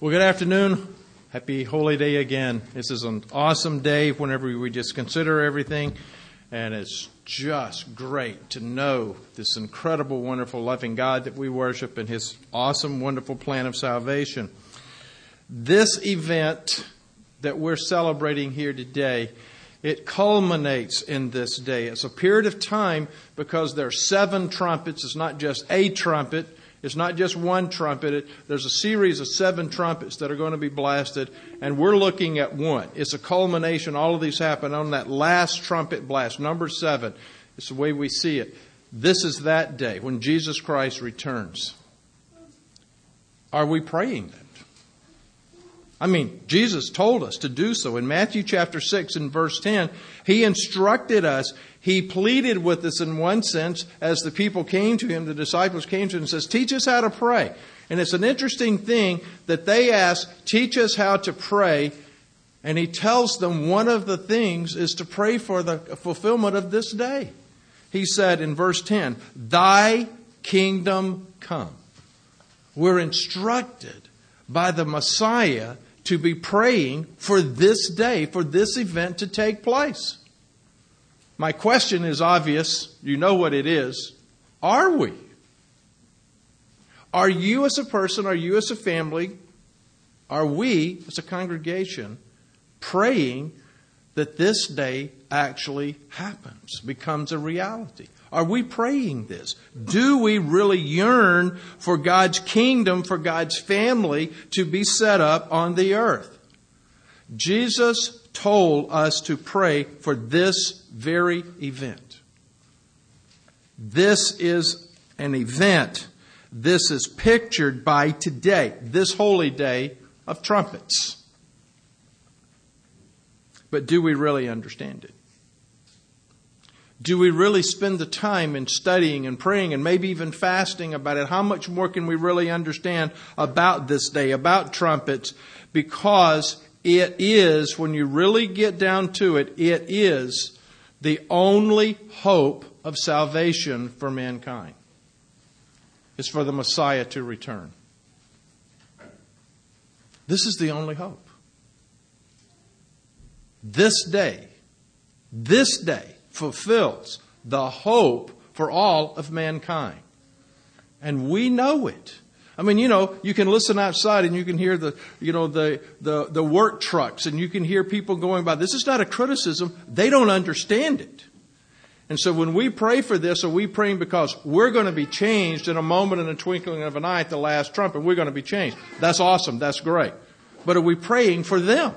Well, good afternoon. Happy Holy Day again. This is an awesome day whenever we just consider everything. And it's just great to know this incredible, wonderful, loving God that we worship and His awesome, wonderful plan of salvation. This event that we're celebrating here today, it culminates in this day. It's a period of time because there are 7 trumpets. It's not just a trumpet. It's not just one trumpet. There's a series of 7 trumpets that are going to be blasted, and we're looking at one. It's a culmination. All of these happen on that last trumpet blast, number 7. It's the way we see it. This is that day when Jesus Christ returns. Are we praying that? I mean, Jesus told us to do so. In Matthew chapter 6 and verse 10, He instructed us. He pleaded with us in one sense as the people came to Him, the disciples came to Him and says, teach us how to pray. And it's an interesting thing that they ask, teach us how to pray. And He tells them one of the things is to pray for the fulfillment of this day. He said in verse 10, Thy kingdom come. We're instructed by the Messiah to be praying for this day, for this event to take place. My question is obvious. You know what it is. Are we? Are you as a person, are you as a family, are we as a congregation praying that this day actually happens, becomes a reality? Are we praying this? Do we really yearn for God's kingdom, for God's family to be set up on the earth? Jesus told us to pray for this very event. This is an event. This is pictured by today, this holy day of trumpets. But do we really understand it? Do we really spend the time in studying and praying and maybe even fasting about it? How much more can we really understand about this day, about trumpets? Because it is, when you really get down to it, it is the only hope of salvation for mankind. It's for the Messiah to return. This is the only hope. This day fulfills the hope for all of mankind. And we know it. I mean, you can listen outside and you can hear the work trucks and you can hear people going by. This is not a criticism. They don't understand it. And so when we pray for this, are we praying because we're going to be changed in a moment, in a twinkling of an eye at the last trumpet? We're going to be changed. That's awesome. That's great. But are we praying for them?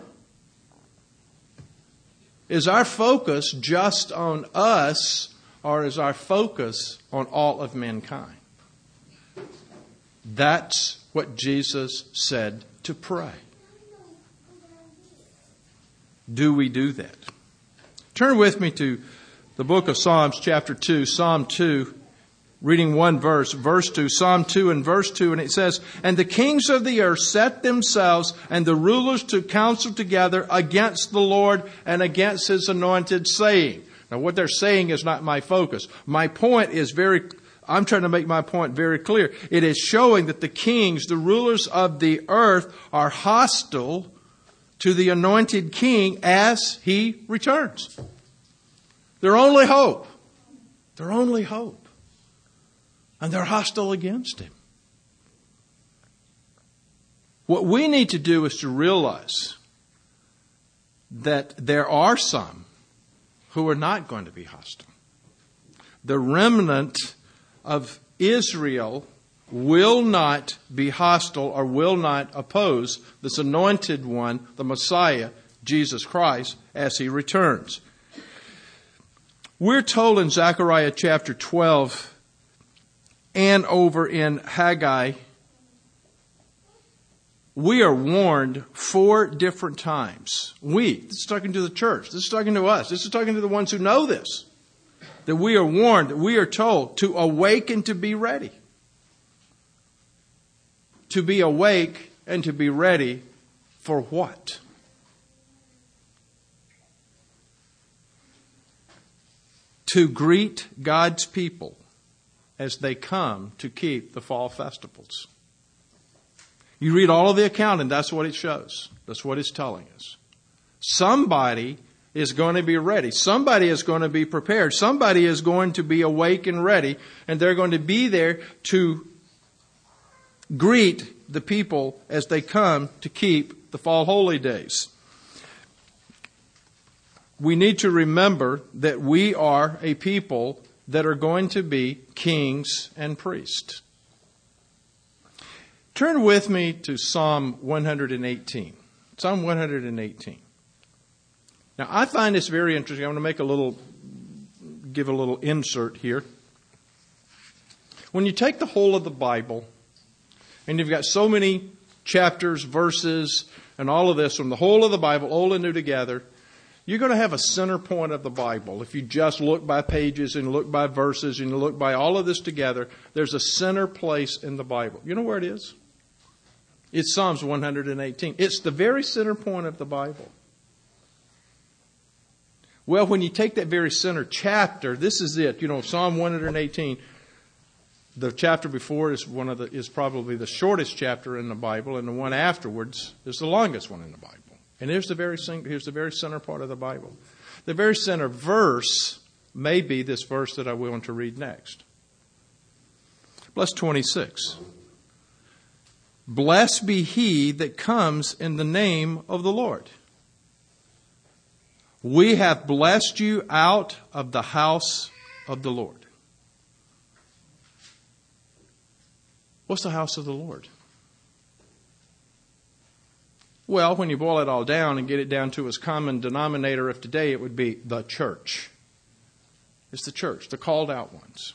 Is our focus just on us, or is our focus on all of mankind? That's what Jesus said to pray. Do we do that? Turn with me to the book of Psalms, chapter 2, Psalm 2, reading one verse, verse 2, Psalm 2 and verse 2, and it says, And the kings of the earth set themselves, and the rulers took counsel together against the Lord and against His anointed, saying. Now what they're saying is not my focus. My point is I'm trying to make my point very clear. It is showing that the kings, the rulers of the earth, are hostile to the anointed king as He returns. Their only hope. Their only hope. And they're hostile against Him. What we need to do is to realize that there are some who are not going to be hostile. The remnant of Israel will not be hostile or will not oppose this anointed one, the Messiah, Jesus Christ, as He returns. We're told in Zechariah chapter 12 and over in Haggai, we are warned 4 different times. This is talking to the church. This is talking to us. This is talking to the ones who know this. That we are warned, that we are told to awake and to be ready. To be awake and to be ready for what? To greet God's people as they come to keep the fall festivals. You read all of the account, and that's what it shows. That's what it's telling us. Somebody is going to be ready. Somebody is going to be prepared. Somebody is going to be awake and ready, and they're going to be there to greet the people as they come to keep the fall holy days. We need to remember that we are a people that are going to be kings and priests. Turn with me to Psalm 118. Psalm 118. Now, I find this very interesting. I'm going to give a little insert here. When you take the whole of the Bible, and you've got so many chapters, verses, and all of this from the whole of the Bible, Old and New together, you're going to have a center point of the Bible. If you just look by pages and look by verses and you look by all of this together, there's a center place in the Bible. You know where it is? It's Psalms 118. It's the very center point of the Bible. Well, when you take that very center chapter, this is it. You know, Psalm 118, the chapter before is probably the shortest chapter in the Bible, and the one afterwards is the longest one in the Bible. And here's the very center part of the Bible. The very center verse may be this verse that I want to read next. Verse 26. Blessed be he that comes in the name of the Lord. We have blessed you out of the house of the Lord. What's the house of the Lord? Well, when you boil it all down and get it down to its common denominator of today, it would be the church. It's the church, the called out ones.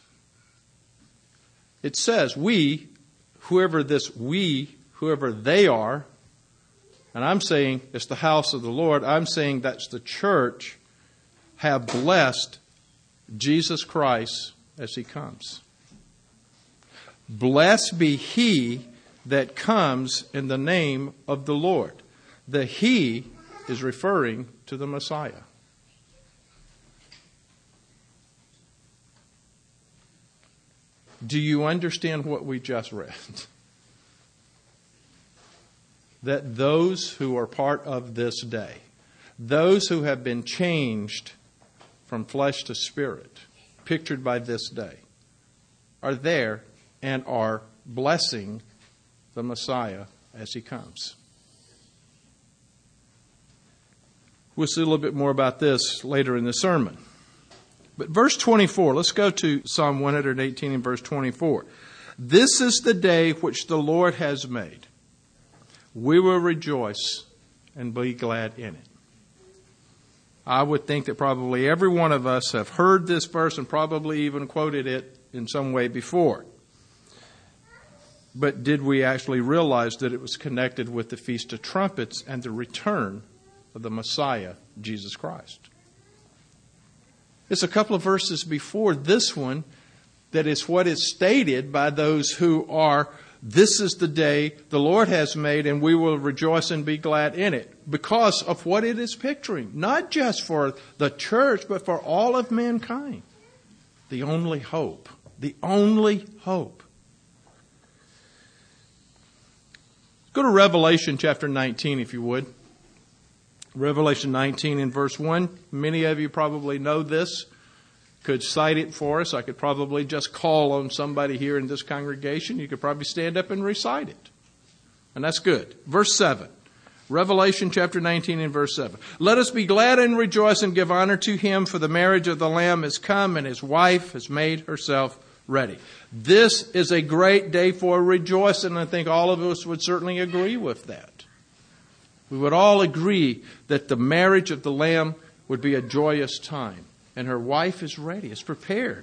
It says whoever they are, and I'm saying it's the house of the Lord, I'm saying that's the church, have blessed Jesus Christ as he comes. Blessed be he that comes in the name of the Lord. The he is referring to the Messiah. Do you understand what we just read? That those who are part of this day, those who have been changed from flesh to spirit, pictured by this day, are there and are blessing the Messiah as he comes. We'll see a little bit more about this later in the sermon. But verse 24, let's go to Psalm 118 and verse 24. This is the day which the Lord has made. We will rejoice and be glad in it. I would think that probably every one of us have heard this verse and probably even quoted it in some way before. But did we actually realize that it was connected with the Feast of Trumpets and the return of the Messiah, Jesus Christ? It's a couple of verses before this one that is what is stated by those who are, this is the day the Lord has made and we will rejoice and be glad in it. Because of what it is picturing. Not just for the church, but for all of mankind. The only hope. The only hope. Go to Revelation chapter 19, if you would. Revelation 19 in verse 1. Many of you probably know this. Could cite it for us. I could probably just call on somebody here in this congregation. You could probably stand up and recite it. And that's good. Verse 7. Revelation chapter 19 and verse 7. Let us be glad and rejoice and give honor to him, for the marriage of the Lamb is come and his wife has made herself ready. This is a great day for rejoicing. I think all of us would certainly agree with that. We would all agree that the marriage of the Lamb would be a joyous time. And her wife is ready, is prepared.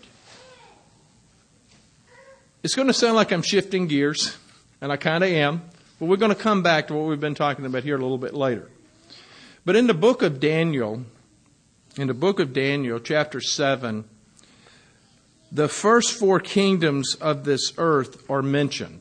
It's going to sound like I'm shifting gears, and I kind of am. But we're going to come back to what we've been talking about here a little bit later. But in the book of Daniel, chapter 7, the first four kingdoms of this earth are mentioned.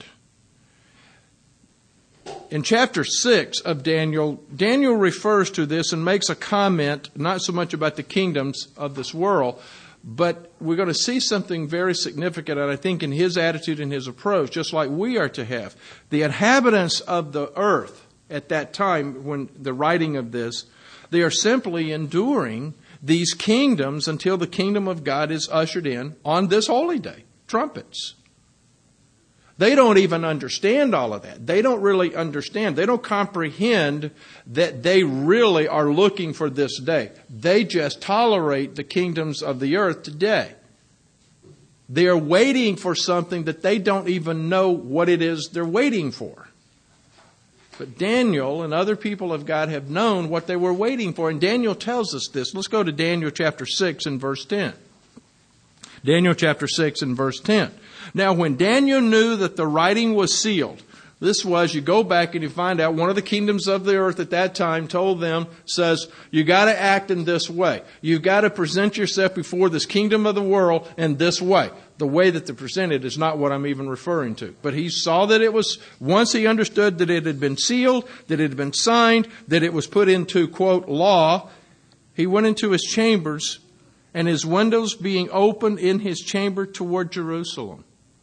In chapter 6 of Daniel, Daniel refers to this and makes a comment, not so much about the kingdoms of this world, But we're going to see something very significant, and I think in his attitude and his approach, just like we are to have. The inhabitants of the earth at that time, when the writing of this, they are simply enduring these kingdoms until the kingdom of God is ushered in on this holy day. Trumpets. They don't even understand all of that. They don't really understand. They don't comprehend that they really are looking for this day. They just tolerate the kingdoms of the earth today. They are waiting for something that they don't even know what it is they're waiting for. But Daniel and other people of God have known what they were waiting for. And Daniel tells us this. Let's go to Daniel chapter 6 and verse 10. Daniel chapter 6 and verse 10. Now, when Daniel knew that the writing was sealed, this was, you go back and you find out one of the kingdoms of the earth at that time told them, says, you got to act in this way. You've got to present yourself before this kingdom of the world in this way. The way that they presented is not what I'm even referring to. But he saw that it was, once he understood that it had been sealed, that it had been signed, that it was put into, quote, law, he went into his chambers, and his windows being opened in his chamber toward Jerusalem.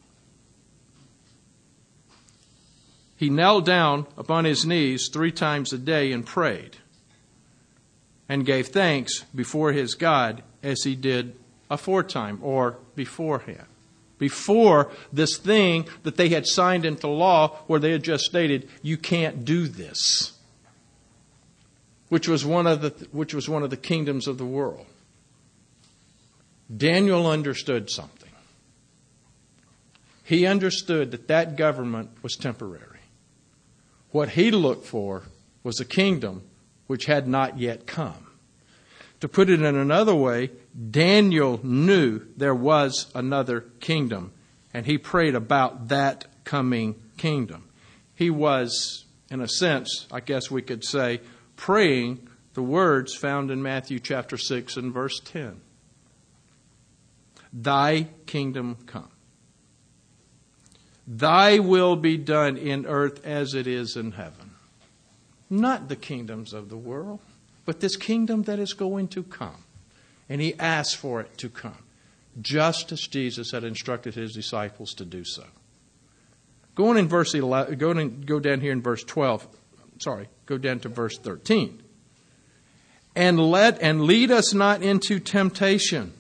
He knelt down upon his knees 3 times a day and prayed and gave thanks before his God as he did aforetime or beforehand. Before this thing that they had signed into law where they had just stated, you can't do this, which was one of the kingdoms of the world. Daniel understood something. He understood that that government was temporary. What he looked for was a kingdom which had not yet come. To put it in another way, Daniel knew there was another kingdom, and he prayed about that coming kingdom. He was, in a sense, I guess we could say, praying the words found in Matthew chapter 6 and verse 10. Thy kingdom come. Thy will be done in earth as it is in heaven. Not the kingdoms of the world, but this kingdom that is going to come. And he asked for it to come, just as Jesus had instructed his disciples to do so. Go on in verse 11, go down here in verse 12. Go down to verse 13. And lead us not into temptation.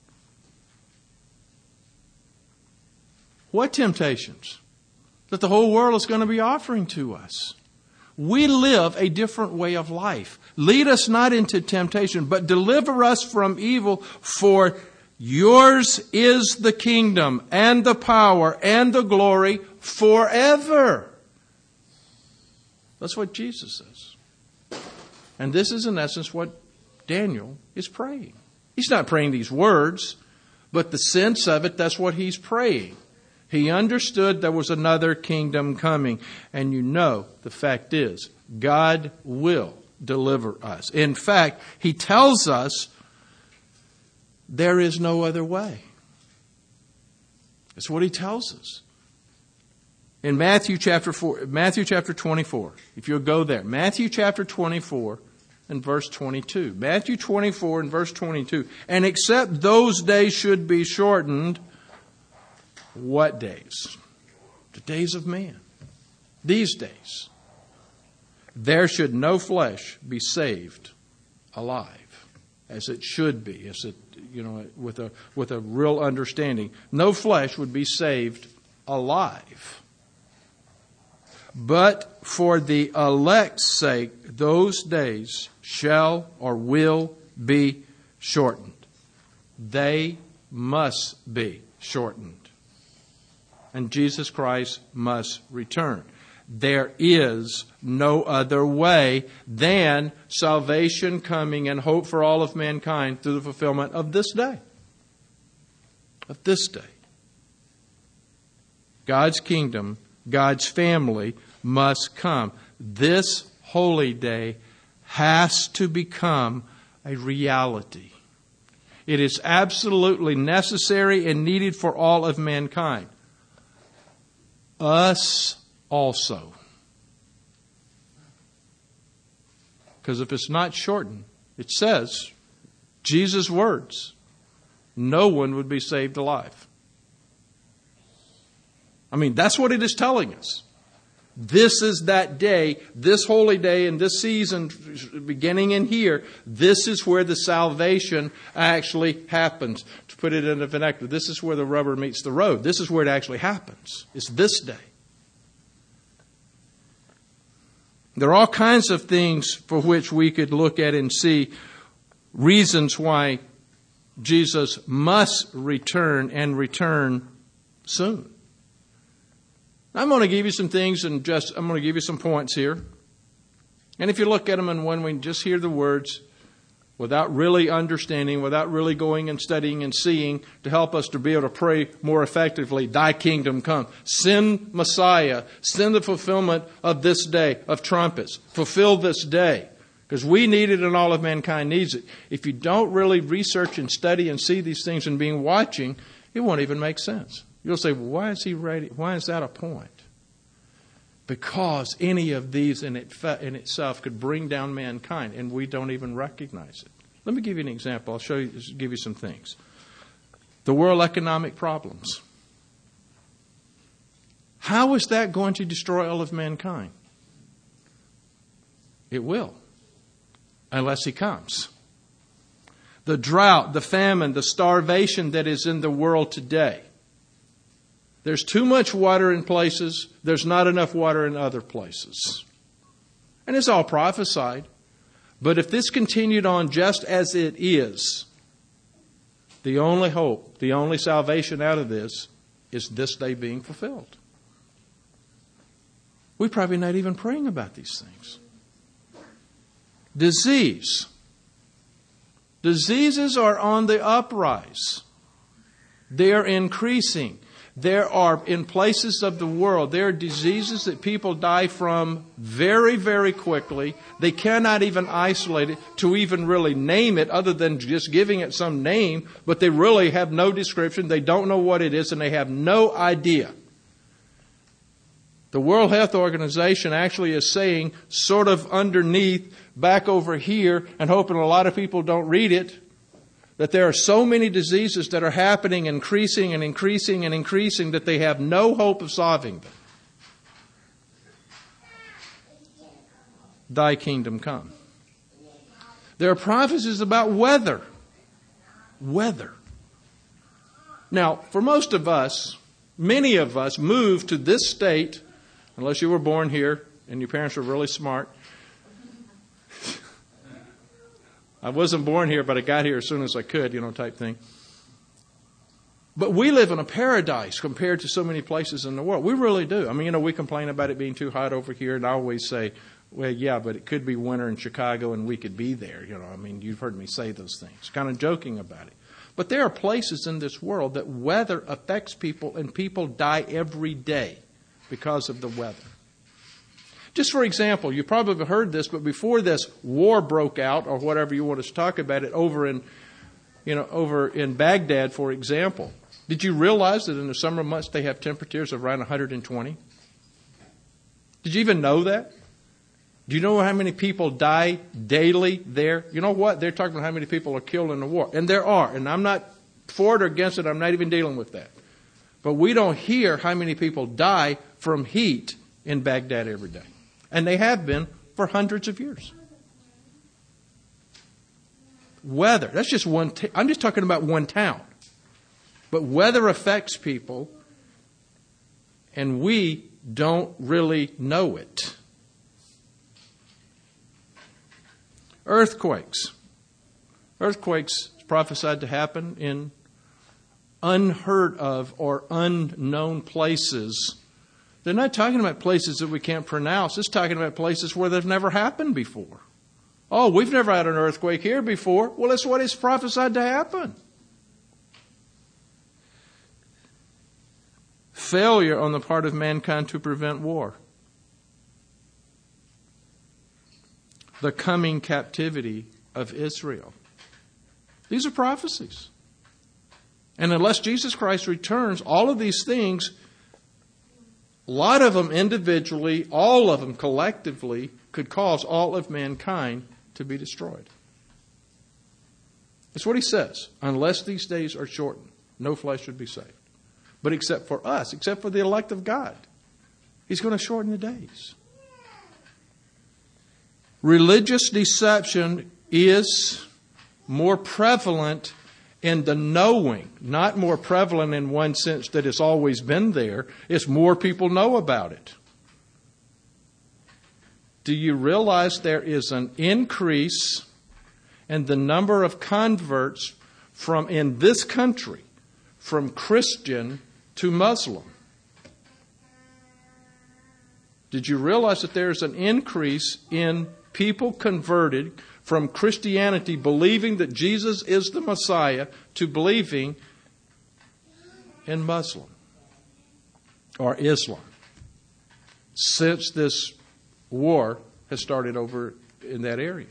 What temptations? That the whole world is going to be offering to us. We live a different way of life. Lead us not into temptation, but deliver us from evil, for yours is the kingdom and the power and the glory forever. That's what Jesus says. And this is in essence what Daniel is praying. He's not praying these words, but the sense of it, that's what he's praying. He understood there was another kingdom coming. And you know, the fact is, God will deliver us. In fact, he tells us there is no other way. That's what he tells us. In Matthew chapter 24, if you'll go there, Matthew chapter 24 and verse 22. Matthew 24 and verse 22. And except those days should be shortened, what days? The days of man. These days. There should no flesh be saved alive, as it should be, as it, with a real understanding. No flesh would be saved alive. But for the elect's sake, those days shall or will be shortened. They must be shortened. And Jesus Christ must return. There is no other way than salvation coming and hope for all of mankind through the fulfillment of this day. Of this day. God's kingdom, God's family must come. This holy day has to become a reality. It is absolutely necessary and needed for all of mankind. Us also. Because if it's not shortened, it says, Jesus' words, no one would be saved alive. I mean, that's what it is telling us. This is that day, this holy day, and this season beginning in here, this is where the salvation actually happens. To put it in a vernacular, this is where the rubber meets the road. This is where it actually happens. It's this day. There are all kinds of things for which we could look at and see reasons why Jesus must return and return soon. I'm going to give you some things and I'm going to give you some points here. And if you look at them and when we just hear the words without really understanding, without really going and studying and seeing to help us to be able to pray more effectively, thy kingdom come. Send Messiah. Send the fulfillment of this day, of trumpets. Fulfill this day. Because we need it and all of mankind needs it. If you don't really research and study and see these things and being watching, it won't even make sense. You'll say, well, why is he ready? Why is that a point? Because any of these in itself could bring down mankind, and we don't even recognize it. Let me give you an example. I'll give you some things. The world economic problems. How is that going to destroy all of mankind? It will, unless he comes. The drought, the famine, the starvation that is in the world today. There's too much water in places. There's not enough water in other places. And it's all prophesied. But if this continued on just as it is, the only hope, the only salvation out of this is this day being fulfilled. We're probably not even praying about these things. Disease. Diseases are on the uprise. They are increasing. There are, in places of the world, there are diseases that people die from very, very quickly. They cannot even isolate it to even really name it other than just giving it some name, but they really have no description. They don't know what it is, and they have no idea. The World Health Organization actually is saying, sort of underneath, back over here, and hoping a lot of people don't read it, that there are so many diseases that are happening, increasing and increasing and increasing, that they have no hope of solving them. Thy kingdom come. There are prophecies about weather. Weather. Now, for most of us, many of us moved to this state, unless you were born here and your parents were really smart. I wasn't born here, but I got here as soon as I could, type thing. But we live in a paradise compared to so many places in the world. We really do. I mean, we complain about it being too hot over here, and I always say, well, yeah, but it could be winter in Chicago and we could be there. You've heard me say those things, kind of joking about it. But there are places in this world that weather affects people, and people die every day because of the weather. Just for example, you probably have heard this, but before this war broke out, or whatever you want us to talk about it, over in Baghdad, for example, did you realize that in the summer months they have temperatures of around 120? Did you even know that? Do you know how many people die daily there? You know what? They're talking about how many people are killed in the war. And there are. And I'm not for it or against it. I'm not even dealing with that. But we don't hear how many people die from heat in Baghdad every day. And they have been for hundreds of years. Weather. That's just one. I'm just talking about one town. But weather affects people, and we don't really know it. Earthquakes. Earthquakes is prophesied to happen in unheard of or unknown places. They're not talking about places that we can't pronounce. It's talking about places where they've never happened before. Oh, we've never had an earthquake here before. Well, that's what is prophesied to happen. Failure on the part of mankind to prevent war. The coming captivity of Israel. These are prophecies. And unless Jesus Christ returns, all of these things, a lot of them individually, all of them collectively, could cause all of mankind to be destroyed. That's what he says. Unless these days are shortened, no flesh should be saved. But except for us, except for the elect of God, he's going to shorten the days. Religious deception is more prevalent in the knowing, not more prevalent in one sense that it's always been there. It's more people know about it. Do you realize there is an increase in the number of converts in this country from Christian to Muslim? Did you realize that there is an increase in people converted from Christianity, believing that Jesus is the Messiah, to believing in Muslim or Islam since this war has started over in that area?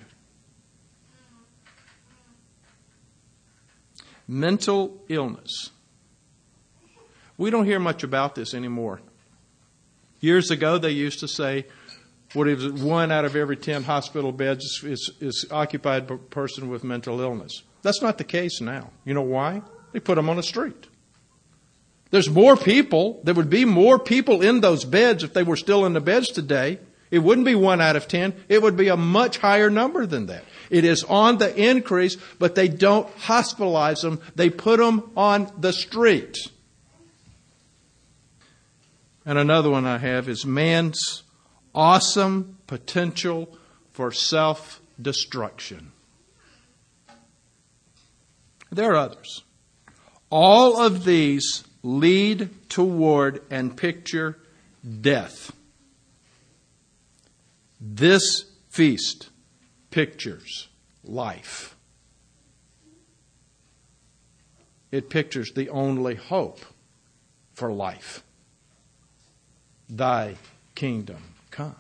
Mental illness. We don't hear much about this anymore. Years ago, they used to say, what is 1 out of every 10 hospital beds is occupied by a person with mental illness. That's not the case now. You know why? They put them on the street. There's more people. There would be more people in those beds if they were still in the beds today. It wouldn't be 1 out of 10. It would be a much higher number than that. It is on the increase, but they don't hospitalize them. They put them on the street. And another one I have is man's awesome potential for self-destruction. There are others. All of these lead toward and picture death. This feast pictures life. It pictures the only hope for life. Thy kingdom come.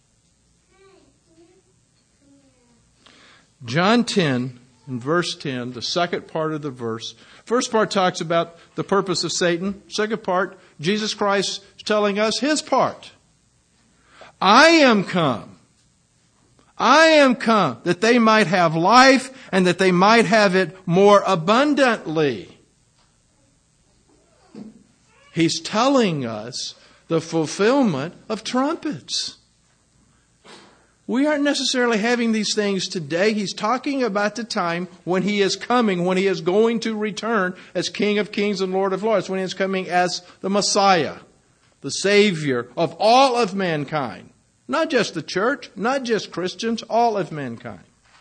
John 10, in verse 10, the second part of the verse. First part talks about the purpose of Satan. Second part, Jesus Christ is telling us his part. I am come that they might have life and that they might have it more abundantly. He's telling us the fulfillment of trumpets. We aren't necessarily having these things today. He's talking about the time when he is coming, when he is going to return as King of Kings and Lord of Lords, when he is coming as the Messiah, the Savior of all of mankind. Not just the church, not just Christians, all of mankind.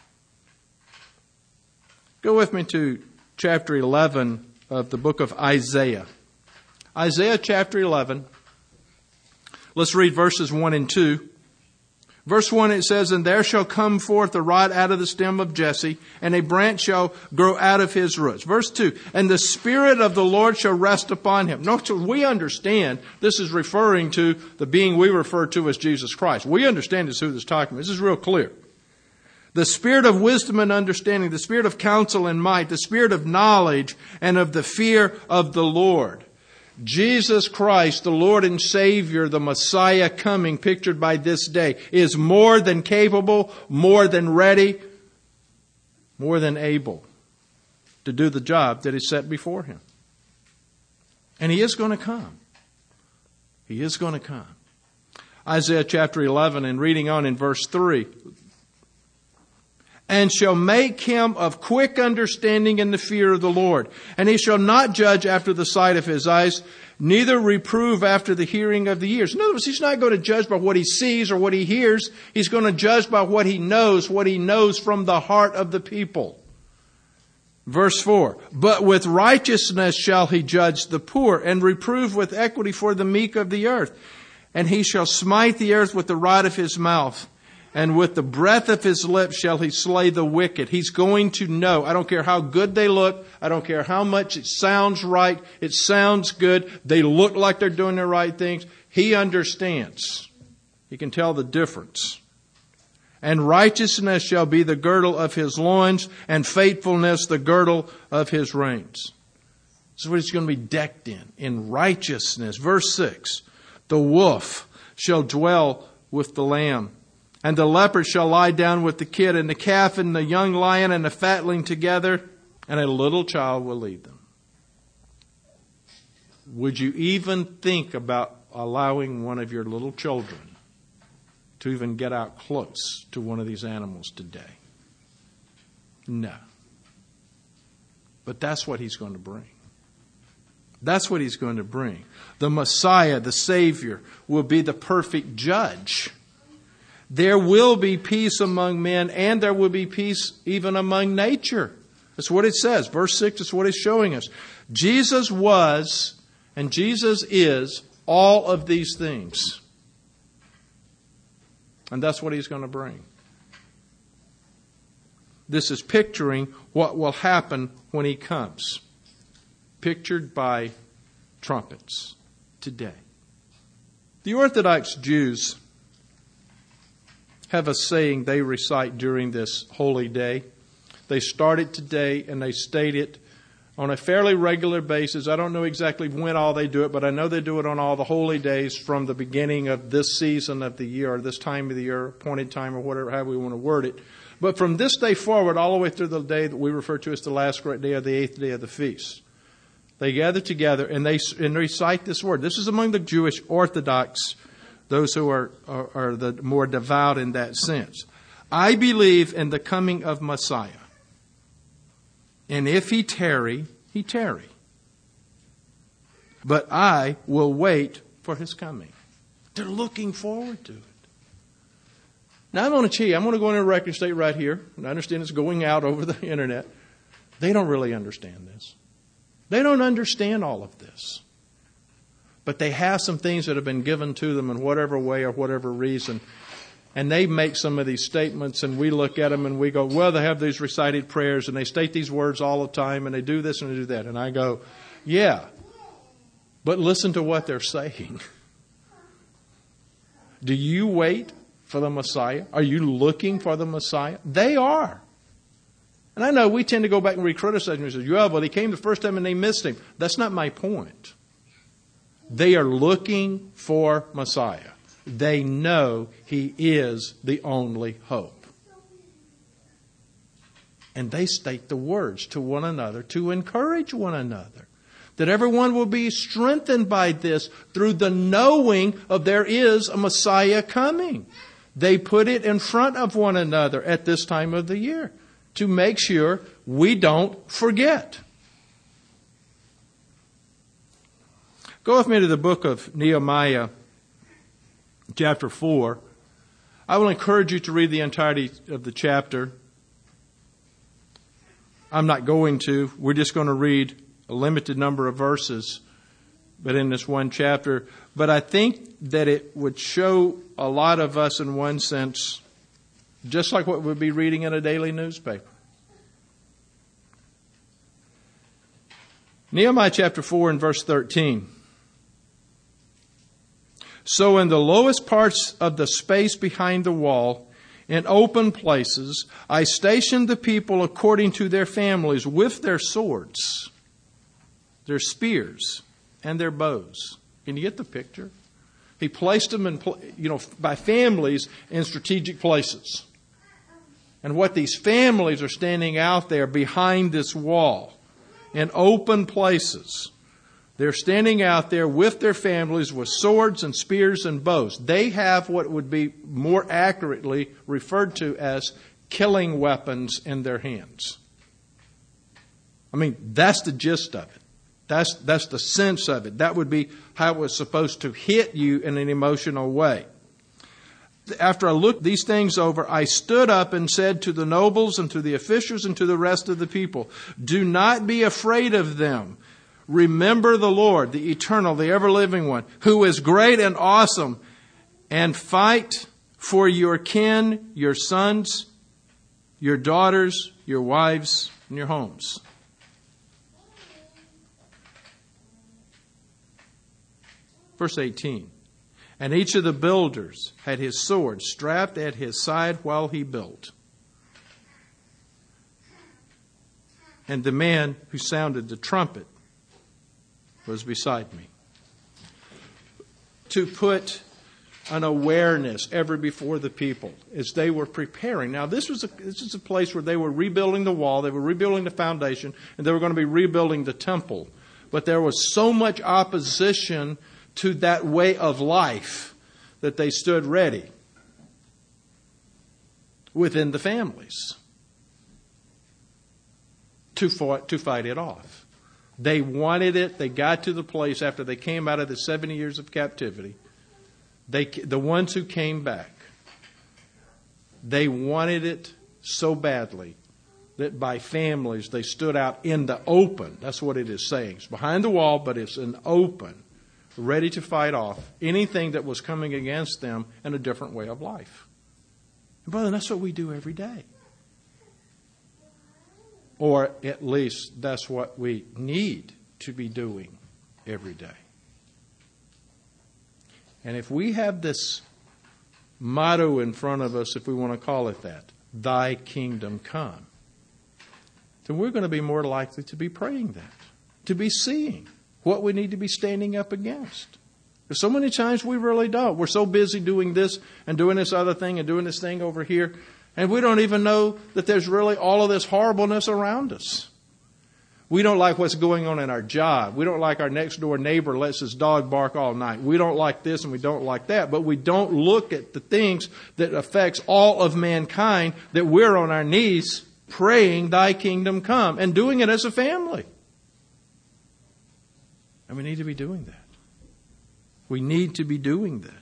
Go with me to chapter 11 of the book of Isaiah. Isaiah chapter 11. Let's read verses 1 and 2. Verse 1, it says, And there shall come forth a rod out of the stem of Jesse, and a branch shall grow out of his roots. Verse 2, And the Spirit of the Lord shall rest upon him. Notice, we understand this is referring to the being we refer to as Jesus Christ. We understand this, who this is talking about. This is real clear. The Spirit of wisdom and understanding, the Spirit of counsel and might, the Spirit of knowledge and of the fear of the Lord. Jesus Christ, the Lord and Savior, the Messiah coming, pictured by this day, is more than capable, more than ready, more than able to do the job that is set before him. And he is going to come. He is going to come. Isaiah chapter 11, and reading on in verse 3. And shall make him of quick understanding in the fear of the Lord. And he shall not judge after the sight of his eyes, neither reprove after the hearing of the ears. In other words, he's not going to judge by what he sees or what he hears. He's going to judge by what he knows from the heart of the people. Verse 4, But with righteousness shall he judge the poor, and reprove with equity for the meek of the earth. And he shall smite the earth with the rod of his mouth. And with the breath of his lips shall he slay the wicked. He's going to know. I don't care how good they look. I don't care how much it sounds right. It sounds good. They look like they're doing the right things. He understands. He can tell the difference. And righteousness shall be the girdle of his loins, and faithfulness the girdle of his reins. This is what he's going to be decked in righteousness. Verse 6, The wolf shall dwell with the lamb. And the leopard shall lie down with the kid, and the calf and the young lion and the fatling together. and a little child will lead them. Would you even think about allowing one of your little children to even get out close to one of these animals today? No. But that's what he's going to bring. That's what he's going to bring. The Messiah, the Savior, will be the perfect judge. There will be peace among men, and there will be peace even among nature. That's what it says. Verse 6 is what it's showing us. Jesus was, and Jesus is, all of these things. And that's what he's going to bring. This is picturing what will happen when he comes. Pictured by trumpets today. The Orthodox Jews have a saying they recite during this holy day. They start it today and they state it on a fairly regular basis. I don't know exactly when all they do it, but I know they do it on all the holy days from the beginning of this season of the year, or this time of the year, appointed time, or whatever, however we want to word it. But from this day forward, all the way through the day that we refer to as the last great day, or the eighth day of the feast, they gather together and they recite this word. This is among the Jewish Orthodox, those who are the more devout in that sense. I believe in the coming of Messiah. And if he tarry, he tarry. But I will wait for his coming. They're looking forward to it. Now I'm going to tell you, I'm going to go on a record state right here, and I understand it's going out over the internet. They don't really understand this. They don't understand all of this. But they have some things that have been given to them in whatever way or whatever reason. And they make some of these statements, and we look at them and we go, well, they have these recited prayers, and they state these words all the time, and they do this and they do that. And I go, yeah, but listen to what they're saying. Do you wait for the Messiah? Are you looking for the Messiah? They are. And I know we tend to go back and re-criticize him and say, yeah, but he came the first time and they missed him. That's not my point. They are looking for Messiah. They know he is the only hope. And they state the words to one another to encourage one another. That everyone will be strengthened by this through the knowing of there is a Messiah coming. They put it in front of one another at this time of the year to make sure we don't forget. Go with me to the book of Nehemiah, chapter 4. I will encourage you to read the entirety of the chapter. I'm not going to. We're just going to read a limited number of verses, but in this one chapter. But I think that it would show a lot of us in one sense, just like what we'd be reading in a daily newspaper. Nehemiah chapter 4 and verse 13. So in the lowest parts of the space behind the wall, in open places, I stationed the people according to their families with their swords, their spears, and their bows. Can you get the picture? He placed them in, by families in strategic places. And what these families are standing out there behind this wall in open places. They're standing out there with their families with swords and spears and bows. They have what would be more accurately referred to as killing weapons in their hands. I mean, that's the gist of it. That's the sense of it. That would be how it was supposed to hit you in an emotional way. After I looked these things over, I stood up and said to the nobles and to the officials and to the rest of the people, do not be afraid of them. Remember the Lord, the eternal, the ever-living one, who is great and awesome, and fight for your kin, your sons, your daughters, your wives, and your homes. Verse 18. And each of the builders had his sword strapped at his side while he built. And the man who sounded the trumpet was beside me. To put an awareness ever before the people as they were preparing. Now, this is a place where they were rebuilding the wall, they were rebuilding the foundation, and they were going to be rebuilding the temple. But there was so much opposition to that way of life that they stood ready within the families to fight it off. They wanted it. They got to the place after they came out of the 70 years of captivity. The ones who came back, they wanted it so badly that by families they stood out in the open. That's what it is saying. It's behind the wall, but it's in open, ready to fight off anything that was coming against them in a different way of life. And brother, that's what we do every day. Or at least that's what we need to be doing every day. And if we have this motto in front of us, if we want to call it that, Thy kingdom come, then we're going to be more likely to be praying that, to be seeing what we need to be standing up against. Because so many times we really don't. We're so busy doing this and doing this other thing and doing this thing over here, and we don't even know that there's really all of this horribleness around us. We don't like what's going on in our job. We don't like our next door neighbor lets his dog bark all night. We don't like this and we don't like that. But we don't look at the things that affects all of mankind, that we're on our knees praying, Thy kingdom come, and doing it as a family. And we need to be doing that. We need to be doing that.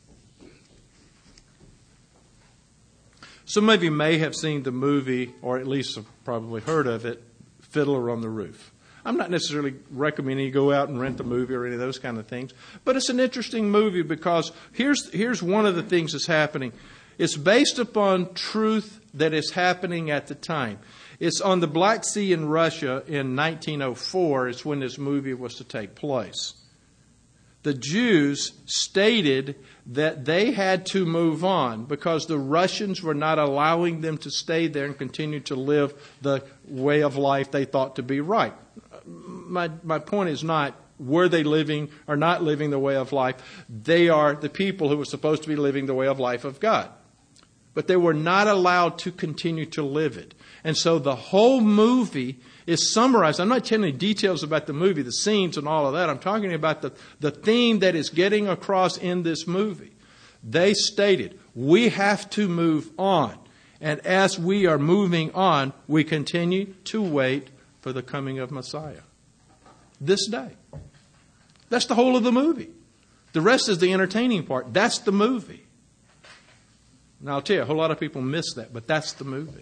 Some of you may have seen the movie, or at least have probably heard of it, Fiddler on the Roof. I'm not necessarily recommending you go out and rent the movie or any of those kind of things, but it's an interesting movie because here's one of the things that's happening. It's based upon truth that is happening at the time. It's on the Black Sea in Russia in 1904 is when this movie was to take place. The Jews stated that they had to move on because the Russians were not allowing them to stay there and continue to live the way of life they thought to be right. My point is not were they living or not living the way of life. They are the people who were supposed to be living the way of life of God. But they were not allowed to continue to live it. And so the whole movie is summarized. I'm not telling you details about the movie, the scenes and all of that. I'm talking about the theme that is getting across in this movie. They stated, we have to move on. And as we are moving on, we continue to wait for the coming of Messiah. This day. That's the whole of the movie. The rest is the entertaining part. That's the movie. Now I'll tell you, a whole lot of people miss that, but that's the movie.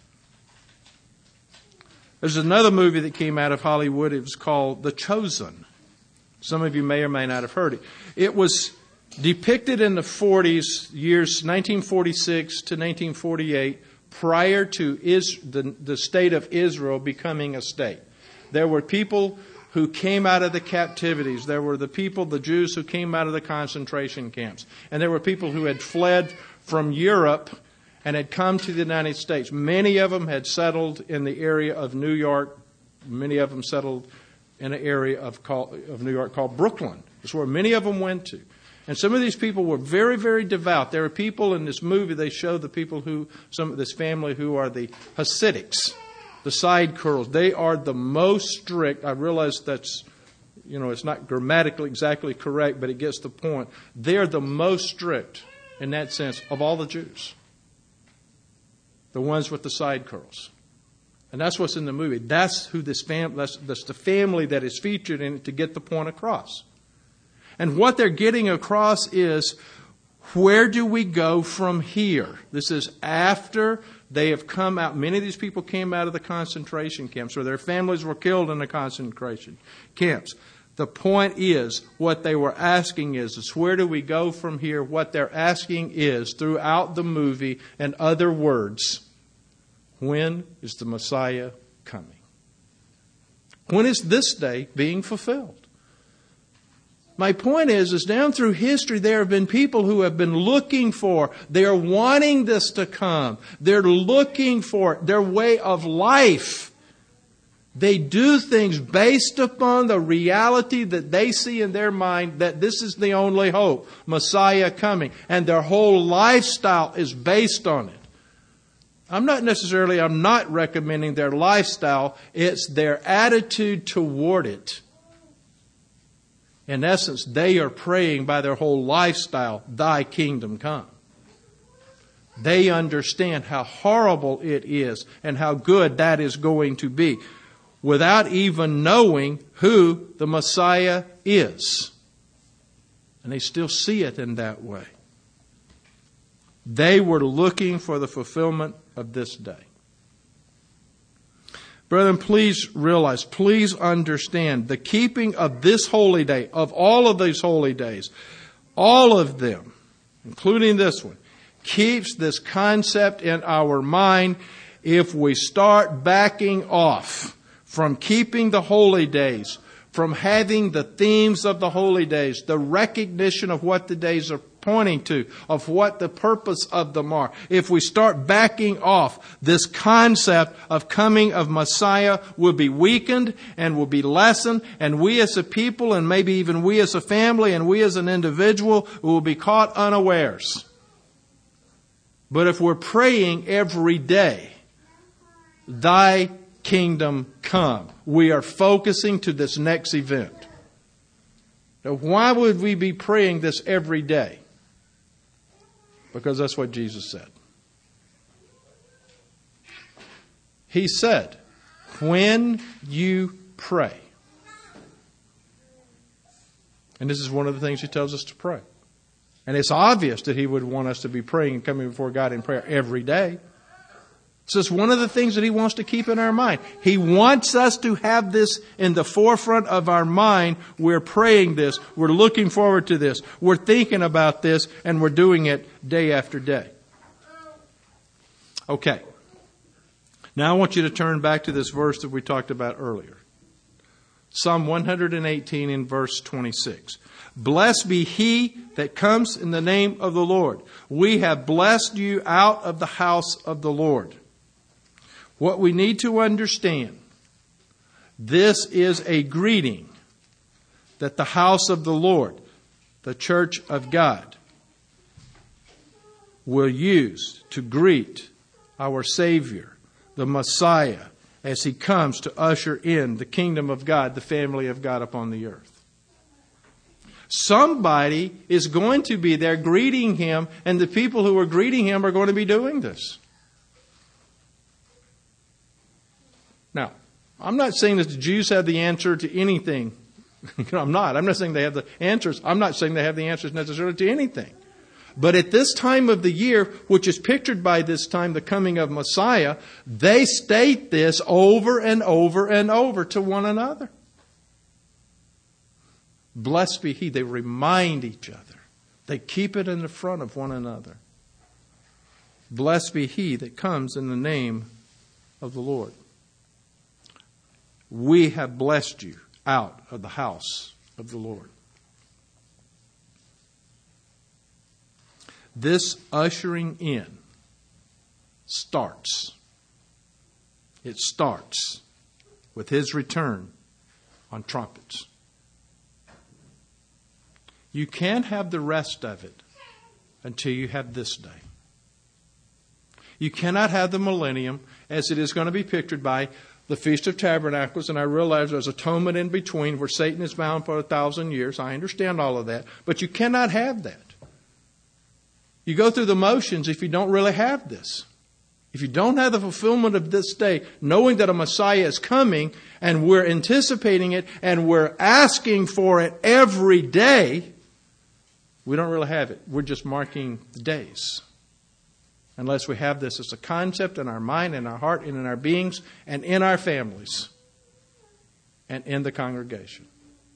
There's another movie that came out of Hollywood. It was called The Chosen. Some of you may or may not have heard it. It was depicted in the 40s, years 1946 to 1948, prior to the state of Israel becoming a state. There were people who came out of the captivities. There were the Jews who came out of the concentration camps. And there were people who had fled from Europe and had come to the United States. Many of them had settled in the area of New York. Many of them settled in an area of New York called Brooklyn. That's where many of them went to. And some of these people were very, very devout. There are people in this movie, they show the people this family who are the Hasidics, the side curls. They are the most strict. I realize that's, it's not grammatically exactly correct, but it gets the point. They're the most strict in that sense of all the Jews. The ones with the side curls. And that's what's in the movie. That's who that's the family that is featured in it to get the point across. And what they're getting across is, where do we go from here? This is after they have come out. Many of these people came out of the concentration camps, or their families were killed in the concentration camps. The point is, what they were asking is where do we go from here? What they're asking is, throughout the movie, in other words, when is the Messiah coming? When is this day being fulfilled? My point is down through history, there have been people who have been looking for, they're wanting this to come. They're looking for their way of life. They do things based upon the reality that they see in their mind that this is the only hope, Messiah coming. And their whole lifestyle is based on it. I'm not recommending their lifestyle. It's their attitude toward it. In essence, they are praying by their whole lifestyle, Thy kingdom come. They understand how horrible it is and how good that is going to be, without even knowing who the Messiah is. And they still see it in that way. They were looking for the fulfillment of this day. Brethren, please realize, please understand, the keeping of this holy day, of all of these holy days, all of them, including this one, keeps this concept in our mind. If we start backing off from keeping the holy days, from having the themes of the holy days, the recognition of what the days are pointing to, of what the purpose of them are. If we start backing off, this concept of coming of Messiah will be weakened and will be lessened, and we as a people, and maybe even we as a family, and we as an individual, will be caught unawares. But if we're praying every day, Thy kingdom come, we are focusing to this next event. Now, why would we be praying this every day? Because that's what Jesus said. He said, when you pray. And this is one of the things He tells us to pray. And it's obvious that He would want us to be praying and coming before God in prayer every day. So it's one of the things that He wants to keep in our mind. He wants us to have this in the forefront of our mind. We're praying this. We're looking forward to this. We're thinking about this, and we're doing it day after day. Okay. Now I want you to turn back to this verse that we talked about earlier. Psalm 118 in verse 26. Blessed be he that comes in the name of the Lord. We have blessed you out of the house of the Lord. What we need to understand, this is a greeting that the house of the Lord, the church of God, will use to greet our Savior, the Messiah, as He comes to usher in the kingdom of God, the family of God upon the earth. Somebody is going to be there greeting Him, and the people who are greeting Him are going to be doing this. Now, I'm not saying that the Jews have the answer to anything. I'm not saying they have the answers. I'm not saying they have the answers necessarily to anything. But at this time of the year, which is pictured by this time, the coming of Messiah, they state this over and over and over to one another. Blessed be He. They remind each other. They keep it in the front of one another. Blessed be He that comes in the name of the Lord. We have blessed you out of the house of the Lord. This ushering in starts. It starts with His return on trumpets. You can't have the rest of it until you have this day. You cannot have the millennium as it is going to be pictured by the Feast of Tabernacles, and I realize there's atonement in between where Satan is bound for 1,000 years. I understand all of that. But you cannot have that. You go through the motions if you don't really have this. If you don't have the fulfillment of this day, knowing that a Messiah is coming, and we're anticipating it, and we're asking for it every day, we don't really have it. We're just marking the days. Unless we have this as a concept in our mind, in our heart, and in our beings, and in our families, and in the congregation.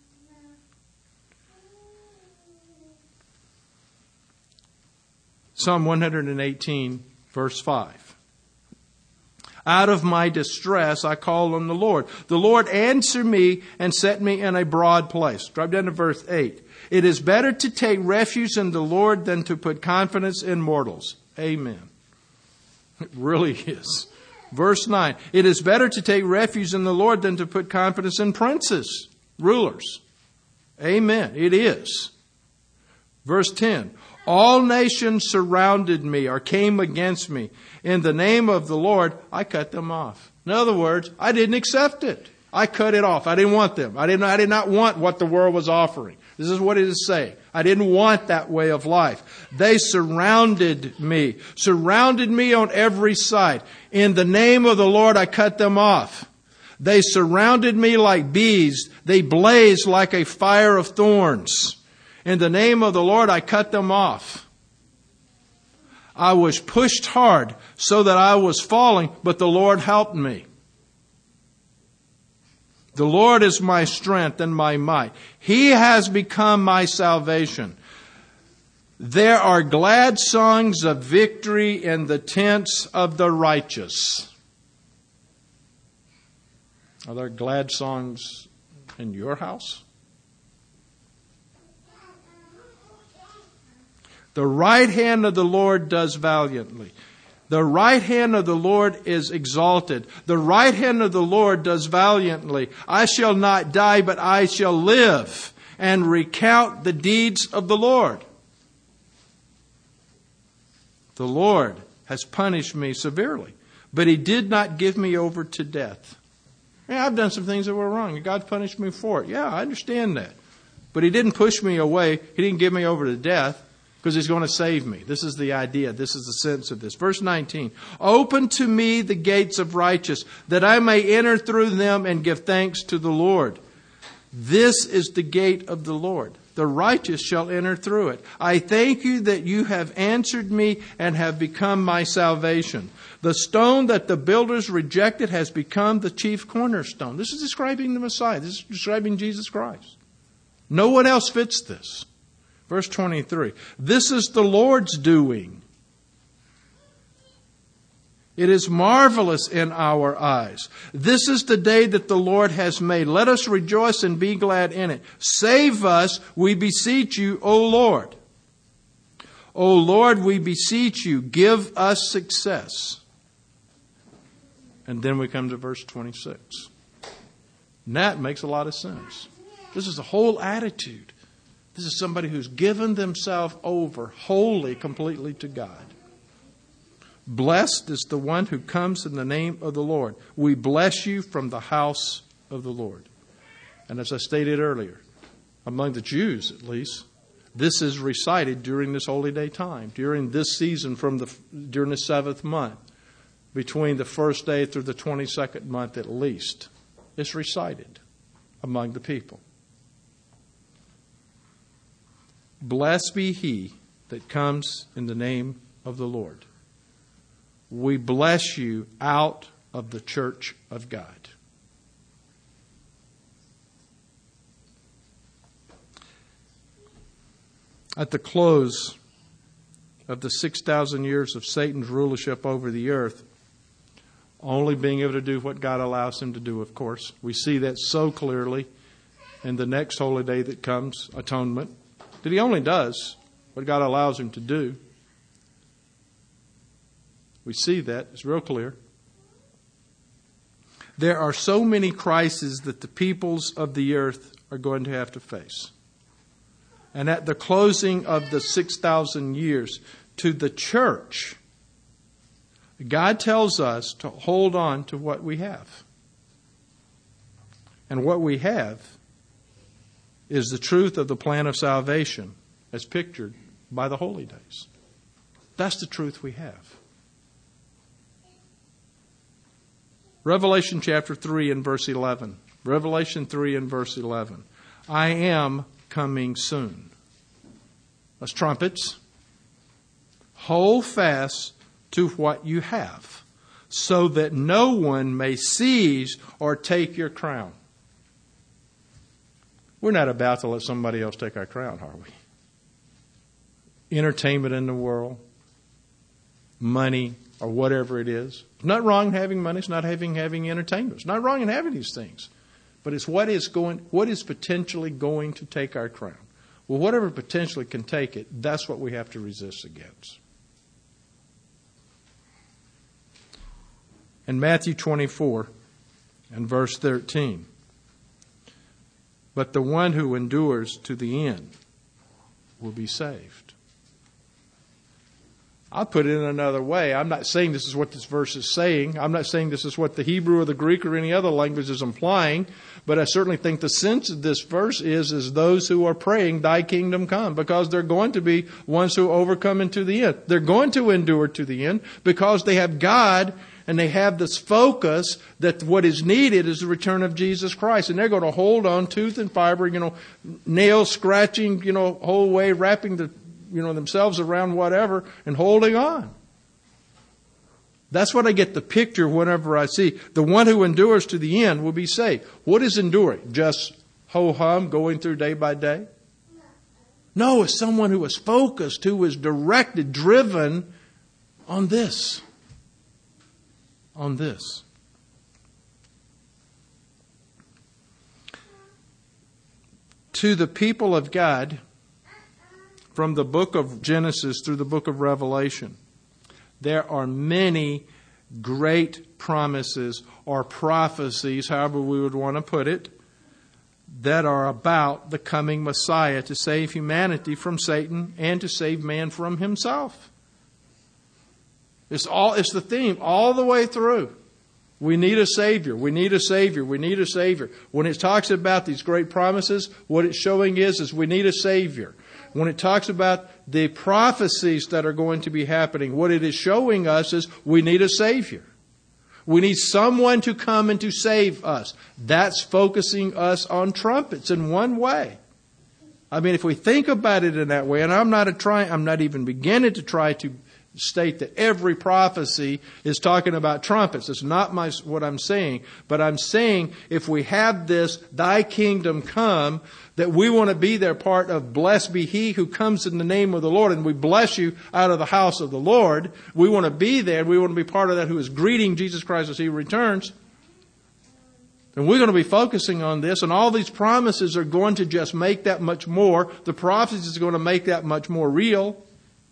Psalm 118, verse 5. Out of my distress I call on the Lord. The Lord answered me and set me in a broad place. Drop down to verse 8. It is better to take refuge in the Lord than to put confidence in mortals. Amen. It really is. Verse 9, it is better to take refuge in the Lord than to put confidence in princes, rulers. Amen. It is. Verse 10, all nations surrounded me or came against me. In the name of the Lord, I cut them off. In other words, I didn't accept it. I cut it off. I didn't want them. I did not want what the world was offering. This is what it is saying. I didn't want that way of life. They surrounded me on every side. In the name of the Lord, I cut them off. They surrounded me like bees. They blazed like a fire of thorns. In the name of the Lord, I cut them off. I was pushed hard so that I was falling, but the Lord helped me. The Lord is my strength and my might. He has become my salvation. There are glad songs of victory in the tents of the righteous. Are there glad songs in your house? The right hand of the Lord does valiantly. The right hand of the Lord is exalted. The right hand of the Lord does valiantly. I shall not die, but I shall live and recount the deeds of the Lord. The Lord has punished me severely, but He did not give me over to death. Yeah, I've done some things that were wrong, and God punished me for it. Yeah, I understand that. But He didn't push me away. He didn't give me over to death. Because He's going to save me. This is the idea. This is the sense of this. Verse 19. Open to me the gates of righteous, that I may enter through them and give thanks to the Lord. This is the gate of the Lord. The righteous shall enter through it. I thank you that you have answered me and have become my salvation. The stone that the builders rejected has become the chief cornerstone. This is describing the Messiah. This is describing Jesus Christ. No one else fits this. Verse 23, this is the Lord's doing. It is marvelous in our eyes. This is the day that the Lord has made. Let us rejoice and be glad in it. Save us, we beseech you, O Lord. O Lord, we beseech you, give us success. And then we come to verse 26. And that makes a lot of sense. This is the whole attitude. This is somebody who's given themselves over wholly, completely to God. Blessed is the one who comes in the name of the Lord. We bless you from the house of the Lord. And as I stated earlier, among the Jews at least, this is recited during this holy day time, during this season during the 7th month, between the first day through the 22nd month at least. It's recited among the people. Blessed be he that comes in the name of the Lord. We bless you out of the church of God. At the close of the 6,000 years of Satan's rulership over the earth, only being able to do what God allows him to do, of course. We see that so clearly in the next holy day that comes, atonement. That he only does what God allows him to do. We see that. It's real clear. There are so many crises that the peoples of the earth are going to have to face. And at the closing of the 6,000 years, to the church, God tells us to hold on to what we have. And what we have is the truth of the plan of salvation as pictured by the holy days. That's the truth we have. Revelation chapter 3 and verse 11. Revelation 3 and verse 11. I am coming soon. That's trumpets. Hold fast to what you have, so that no one may seize or take your crown. We're not about to let somebody else take our crown, are we? Entertainment in the world, money, or whatever it is. It's not wrong in having money. It's not having entertainment. It's not wrong in having these things. But it's what is potentially going to take our crown. Well, whatever potentially can take it, that's what we have to resist against. in Matthew 24 and verse 13. But the one who endures to the end will be saved. I'll put it in another way. I'm not saying this is what this verse is saying. I'm not saying this is what the Hebrew or the Greek or any other language is implying. But I certainly think the sense of this verse is those who are praying, thy kingdom come. Because they're going to be ones who overcome into the end. They're going to endure to the end because they have God and they have this focus that what is needed is the return of Jesus Christ. And they're going to hold on tooth and fiber, nails scratching, whole way, wrapping themselves around whatever and holding on. That's what I get the picture whenever I see the one who endures to the end will be saved. What is enduring? Just ho-hum going through day by day? No, it's someone who is focused, who is directed, driven on this. On this. To the people of God, from the book of Genesis through the book of Revelation, there are many great promises or prophecies, however we would want to put it, that are about the coming Messiah to save humanity from Satan and to save man from himself. It's the theme all the way through. We need a Savior. We need a Savior. We need a Savior. When it talks about these great promises, what it's showing is we need a Savior. When it talks about the prophecies that are going to be happening, what it is showing us is we need a Savior. We need someone to come and to save us. That's focusing us on trumpets in one way. I mean, if we think about it in that way, and I'm not even beginning to try to state that every prophecy is talking about trumpets. It's not what I'm saying. But I'm saying if we have this, thy kingdom come, that we want to be there part of blessed be he who comes in the name of the Lord. And we bless you out of the house of the Lord. We want to be there. We want to be part of that who is greeting Jesus Christ as he returns. And we're going to be focusing on this. And all these promises are going to just make that much more. The prophecies are going to make that much more real.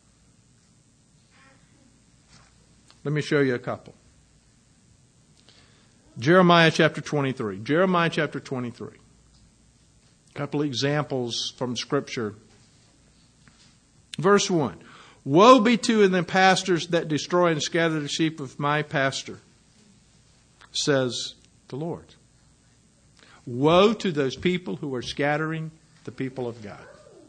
Let me show you a couple. Jeremiah chapter 23. Jeremiah chapter 23. A couple of examples from Scripture. Verse 1. Woe be to the pastors that destroy and scatter the sheep of my pasture, says the Lord. Woe to those people who are scattering the people of God.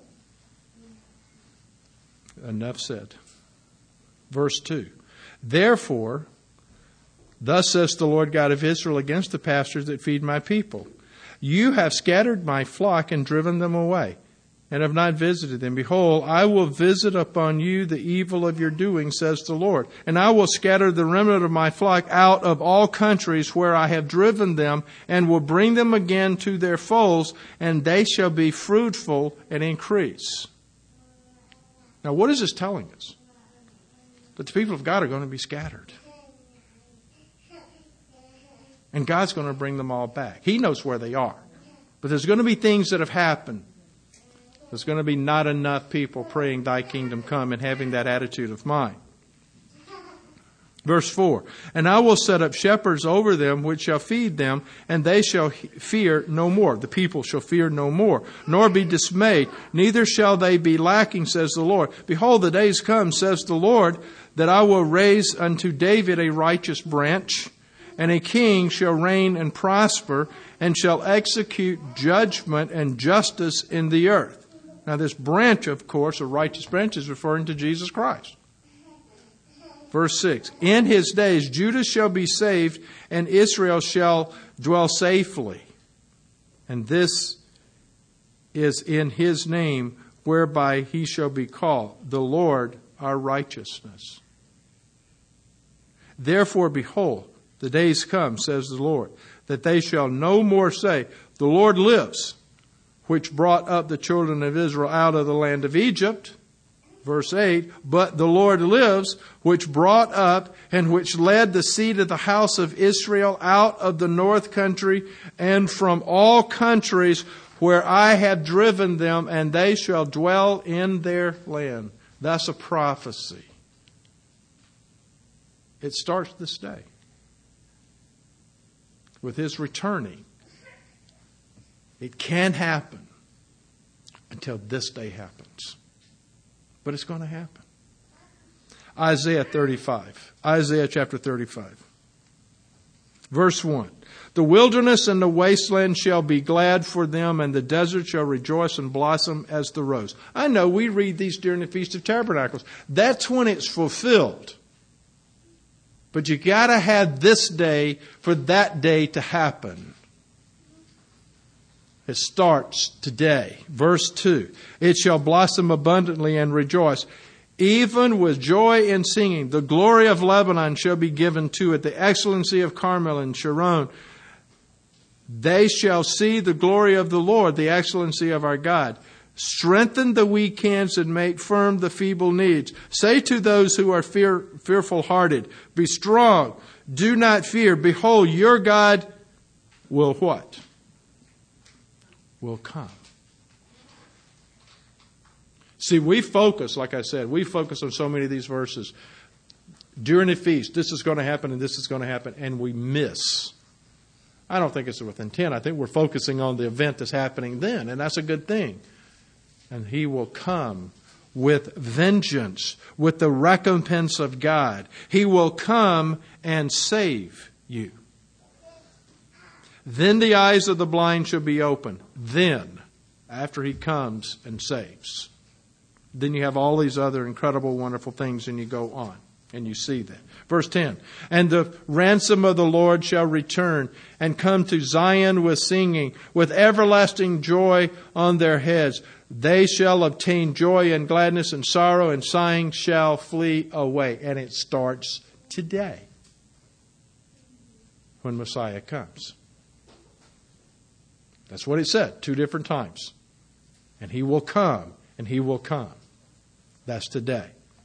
Enough said. Verse 2. Therefore, thus says the Lord God of Israel against the pastors that feed my people. You have scattered my flock and driven them away, and have not visited them. Behold, I will visit upon you the evil of your doing, says the Lord. And I will scatter the remnant of my flock out of all countries where I have driven them, and will bring them again to their folds, and they shall be fruitful and increase. Now, what is this telling us? That the people of God are going to be scattered. And God's going to bring them all back. He knows where they are. But there's going to be things that have happened. There's going to be not enough people praying thy kingdom come and having that attitude of mind. Verse 4. And I will set up shepherds over them which shall feed them, and they shall fear no more. The people shall fear no more, nor be dismayed. Neither shall they be lacking, says the Lord. Behold, the days come, says the Lord, that I will raise unto David a righteous branch, and a king shall reign and prosper, and shall execute judgment and justice in the earth. Now this branch, of course, a righteous branch, is referring to Jesus Christ. Verse 6. In his days Judah shall be saved, and Israel shall dwell safely. And this is in his name whereby he shall be called, the Lord our righteousness. Therefore, behold, the days come, says the Lord, that they shall no more say, the Lord lives, which brought up the children of Israel out of the land of Egypt. Verse 8, but the Lord lives, which brought up and which led the seed of the house of Israel out of the north country and from all countries where I have driven them, and they shall dwell in their land. That's a prophecy. It starts this day. with His returning, it can't happen until this day happens. But it's going to happen. Isaiah 35. Isaiah chapter 35. Verse 1. The wilderness and the wasteland shall be glad for them, and the desert shall rejoice and blossom as the rose. I know we read these during the Feast of Tabernacles. That's when it's fulfilled. But you got to have this day for that day to happen. It starts today. Verse 2. It shall blossom abundantly and rejoice, even with joy and singing. The glory of Lebanon shall be given to it, the excellency of Carmel and Sharon. They shall see the glory of the Lord, the excellency of our God. Strengthen the weak hands and make firm the feeble knees. Say to those who are fearful-hearted, be strong, do not fear. Behold, your God will what? Will come. See, we focus, like I said, we focus on so many of these verses. During the feast, this is going to happen and this is going to happen, and we miss. I don't think it's with intent. I think we're focusing on the event that's happening then, and that's a good thing. And He will come with vengeance, with the recompense of God. He will come and save you. Then the eyes of the blind shall be opened. Then, after He comes and saves. Then you have all these other incredible, wonderful things, and you go on. And you see that. Verse 10. And the ransom of the Lord shall return and come to Zion with singing, with everlasting joy on their heads. They shall obtain joy and gladness, and sorrow and sighing shall flee away. And it starts today when Messiah comes. That's what it said 2 different times. And He will come, and He will come. That's today.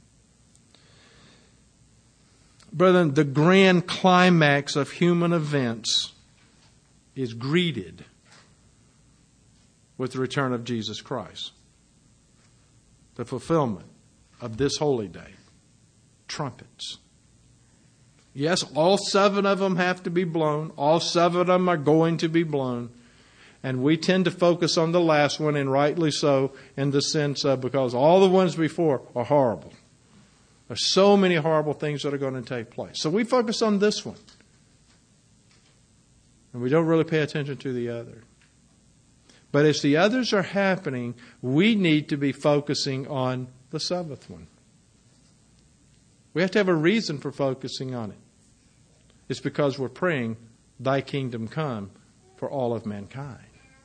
Brethren, the grand climax of human events is greeted with the return of Jesus Christ. The fulfillment of this holy day. Trumpets. Yes, all 7 of them have to be blown. All 7 of them are going to be blown. And we tend to focus on the last one, and rightly so, in the sense of because all the ones before are horrible. There's so many horrible things that are going to take place. So we focus on this one. And we don't really pay attention to the other. But as the others are happening, we need to be focusing on the 7th one. We have to have a reason for focusing on it. It's because we're praying, Thy kingdom come for all of mankind.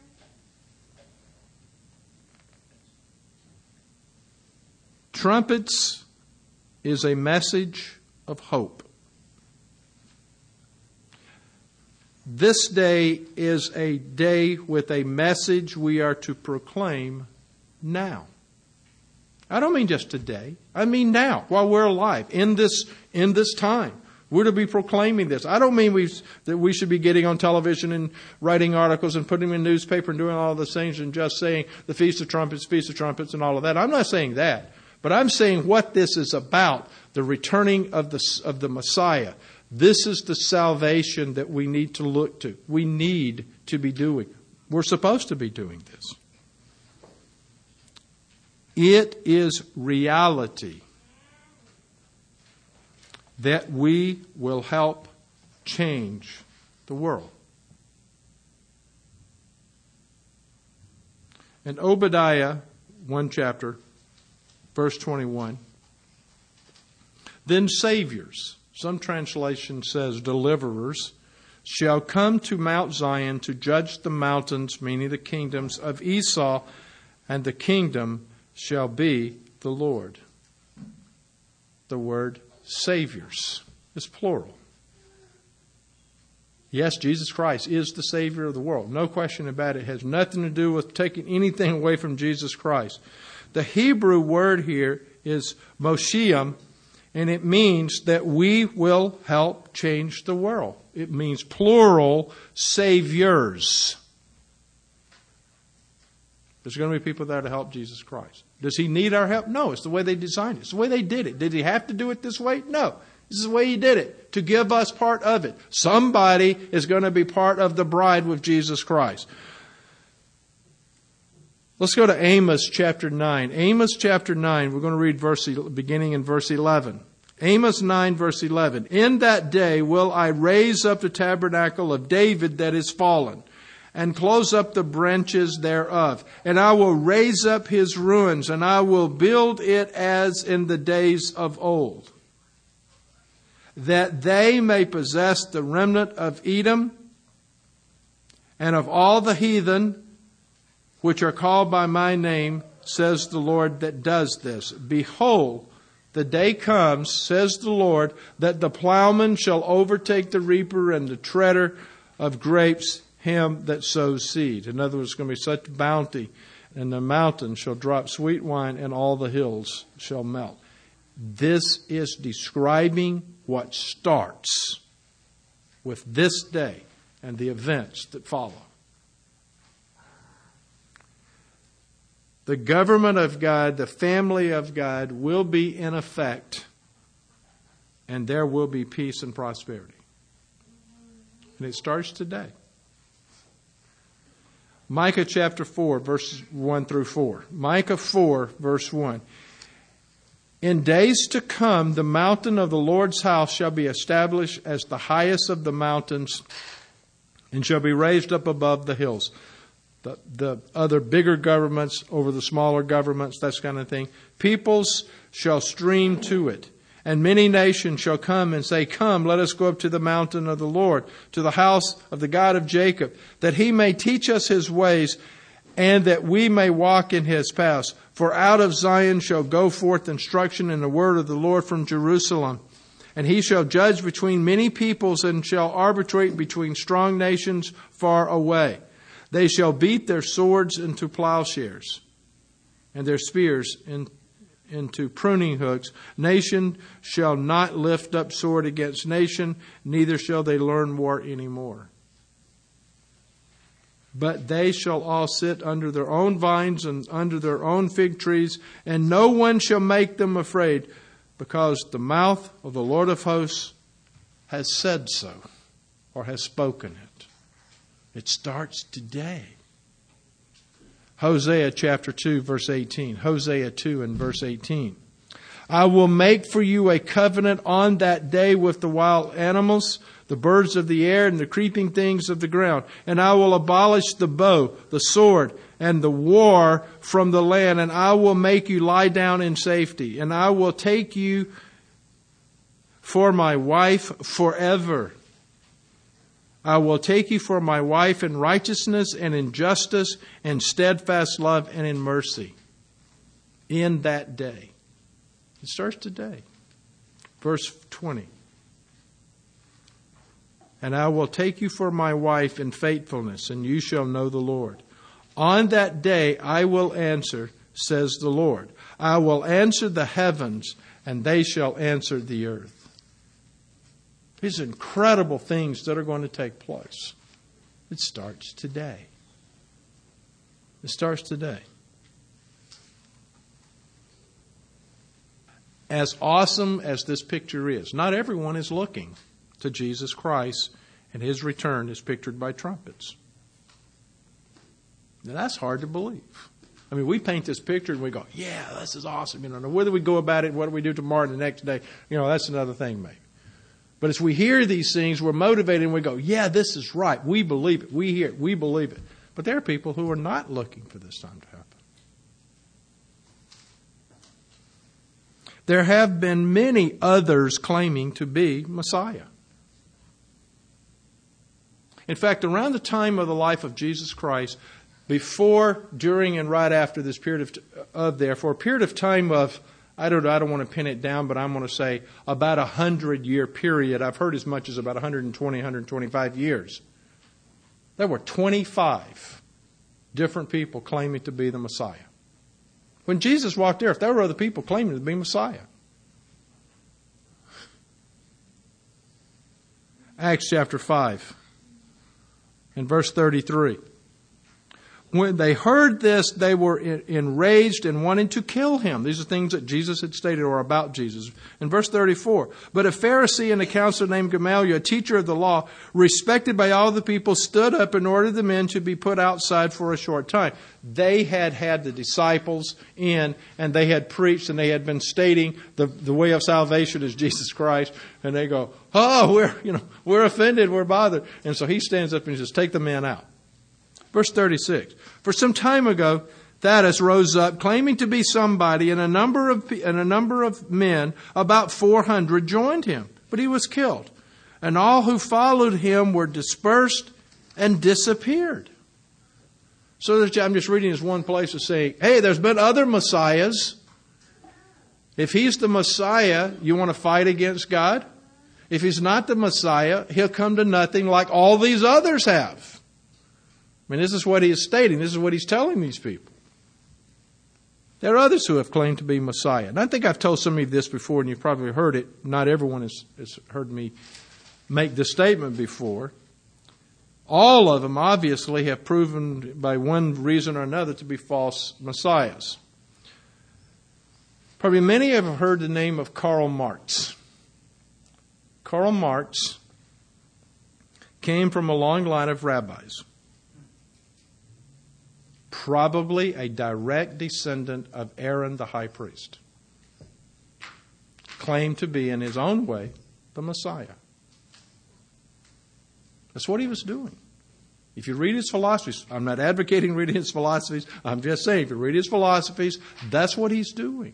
Trumpets is a message of hope. This day is a day with a message we are to proclaim now. I don't mean just today. I mean now, while we're alive, in this time. We're to be proclaiming this. I don't mean that we should be getting on television and writing articles and putting them in the newspaper and doing all those things and just saying the Feast of Trumpets and all of that. I'm not saying that. But I'm saying what this is about, the returning of the Messiah. This is the salvation that we need to look to. We need to be doing. We're supposed to be doing this. It is reality that we will help change the world. In Obadiah, 1 chapter, verse 21, then saviors, some translation says deliverers, shall come to Mount Zion to judge the mountains, meaning the kingdoms of Esau, and the kingdom shall be the Lord. The word saviors is plural. Yes, Jesus Christ is the Savior of the world. No question about it. It has nothing to do with taking anything away from Jesus Christ. The Hebrew word here is Moshiach, and it means that we will help change the world. It means plural saviors. There's going to be people there to help Jesus Christ. Does He need our help? No, it's the way they designed it. It's the way they did it. Did He have to do it this way? No. This is the way He did it, to give us part of it. Somebody is going to be part of the bride with Jesus Christ. Let's go to Amos chapter 9. Amos chapter 9, we're going to read beginning in verse 11. Amos 9 verse 11. In that day will I raise up the tabernacle of David that is fallen, and close up the branches thereof. And I will raise up his ruins, and I will build it as in the days of old, that they may possess the remnant of Edom and of all the heathen which are called by my name, says the Lord that does this. Behold, the day comes, says the Lord, that the plowman shall overtake the reaper and the treader of grapes him that sows seed. In other words, it's going to be such bounty, and the mountains shall drop sweet wine, and all the hills shall melt. This is describing what starts with this day and the events that follow. The government of God, the family of God will be in effect, and there will be peace and prosperity. And it starts today. Micah chapter 4, verses 1 through 4. Micah 4, verse 1. In days to come, the mountain of the Lord's house shall be established as the highest of the mountains, and shall be raised up above the hills. The other bigger governments over the smaller governments, that kind of thing. Peoples shall stream to it, and many nations shall come and say, Come, let us go up to the mountain of the Lord, to the house of the God of Jacob, that He may teach us His ways, and that we may walk in His paths. For out of Zion shall go forth instruction in the word of the Lord from Jerusalem. And He shall judge between many peoples, and shall arbitrate between strong nations far away. They shall beat their swords into plowshares, and their spears into pruning hooks. Nation shall not lift up sword against nation, neither shall they learn war anymore. But they shall all sit under their own vines and under their own fig trees, and no one shall make them afraid, because the mouth of the Lord of hosts has said so, or has spoken it. It starts today. Hosea chapter 2, verse 18. Hosea 2 and verse 18. I will make for you a covenant on that day with the wild animals, the birds of the air, and the creeping things of the ground. And I will abolish the bow, the sword, and the war from the land. And I will make you lie down in safety. And I will take you for my wife forever. I will take you for my wife in righteousness and in justice and steadfast love and in mercy. In that day. It starts today. Verse 20. And I will take you for my wife in faithfulness, and you shall know the Lord. On that day I will answer, says the Lord. I will answer the heavens, and they shall answer the earth. These are incredible things that are going to take place. It starts today. It starts today. As awesome as this picture is, not everyone is looking to Jesus Christ, and His return is pictured by trumpets. Now, that's hard to believe. I mean, we paint this picture and we go, yeah, this is awesome. You know, whether we go about it, what do we do tomorrow and the next day, that's another thing maybe. But as we hear these things, we're motivated and we go, yeah, this is right. We believe it. We hear it. We believe it. But there are people who are not looking for this time to happen. There have been many others claiming to be Messiah. In fact, around the time of the life of Jesus Christ, before, during, and right after this period for a period of time of, I don't want to pin it down, but I'm going to say about 100-year period. I've heard as much as about 120, 125 years. There were 25 different people claiming to be the Messiah. When Jesus walked the earth, there were other people claiming to be Messiah. Acts chapter 5 and verse 33. when they heard this, they were enraged and wanting to kill him. These are things that Jesus had stated or about Jesus. In verse 34, but a Pharisee and a counselor named Gamaliel, a teacher of the law, respected by all the people, stood up and ordered the men to be put outside for a short time. They had had the disciples in, and they had preached, and they had been stating the way of salvation is Jesus Christ. And they go, oh, we're offended, we're bothered. And so he stands up and says, take the men out. Verse 36, for some time ago, Thaddeus rose up, claiming to be somebody, and a number of men, about 400, joined him. But he was killed. And all who followed him were dispersed and disappeared. So I'm just reading this one place to say, hey, there's been other messiahs. If he's the Messiah, you want to fight against God? If he's not the Messiah, he'll come to nothing like all these others have. I mean, this is what he is stating. This is what he's telling these people. There are others who have claimed to be Messiah. And I think I've told some of you this before, and you've probably heard it. Not everyone has heard me make this statement before. All of them, obviously, have proven by one reason or another to be false messiahs. Probably many have heard the name of Karl Marx. Karl Marx came from a long line of rabbis. Probably a direct descendant of Aaron the high priest. Claimed to be, in his own way, the Messiah. That's what he was doing. If you read his philosophies, I'm not advocating reading his philosophies, I'm just saying if you read his philosophies, that's what he's doing.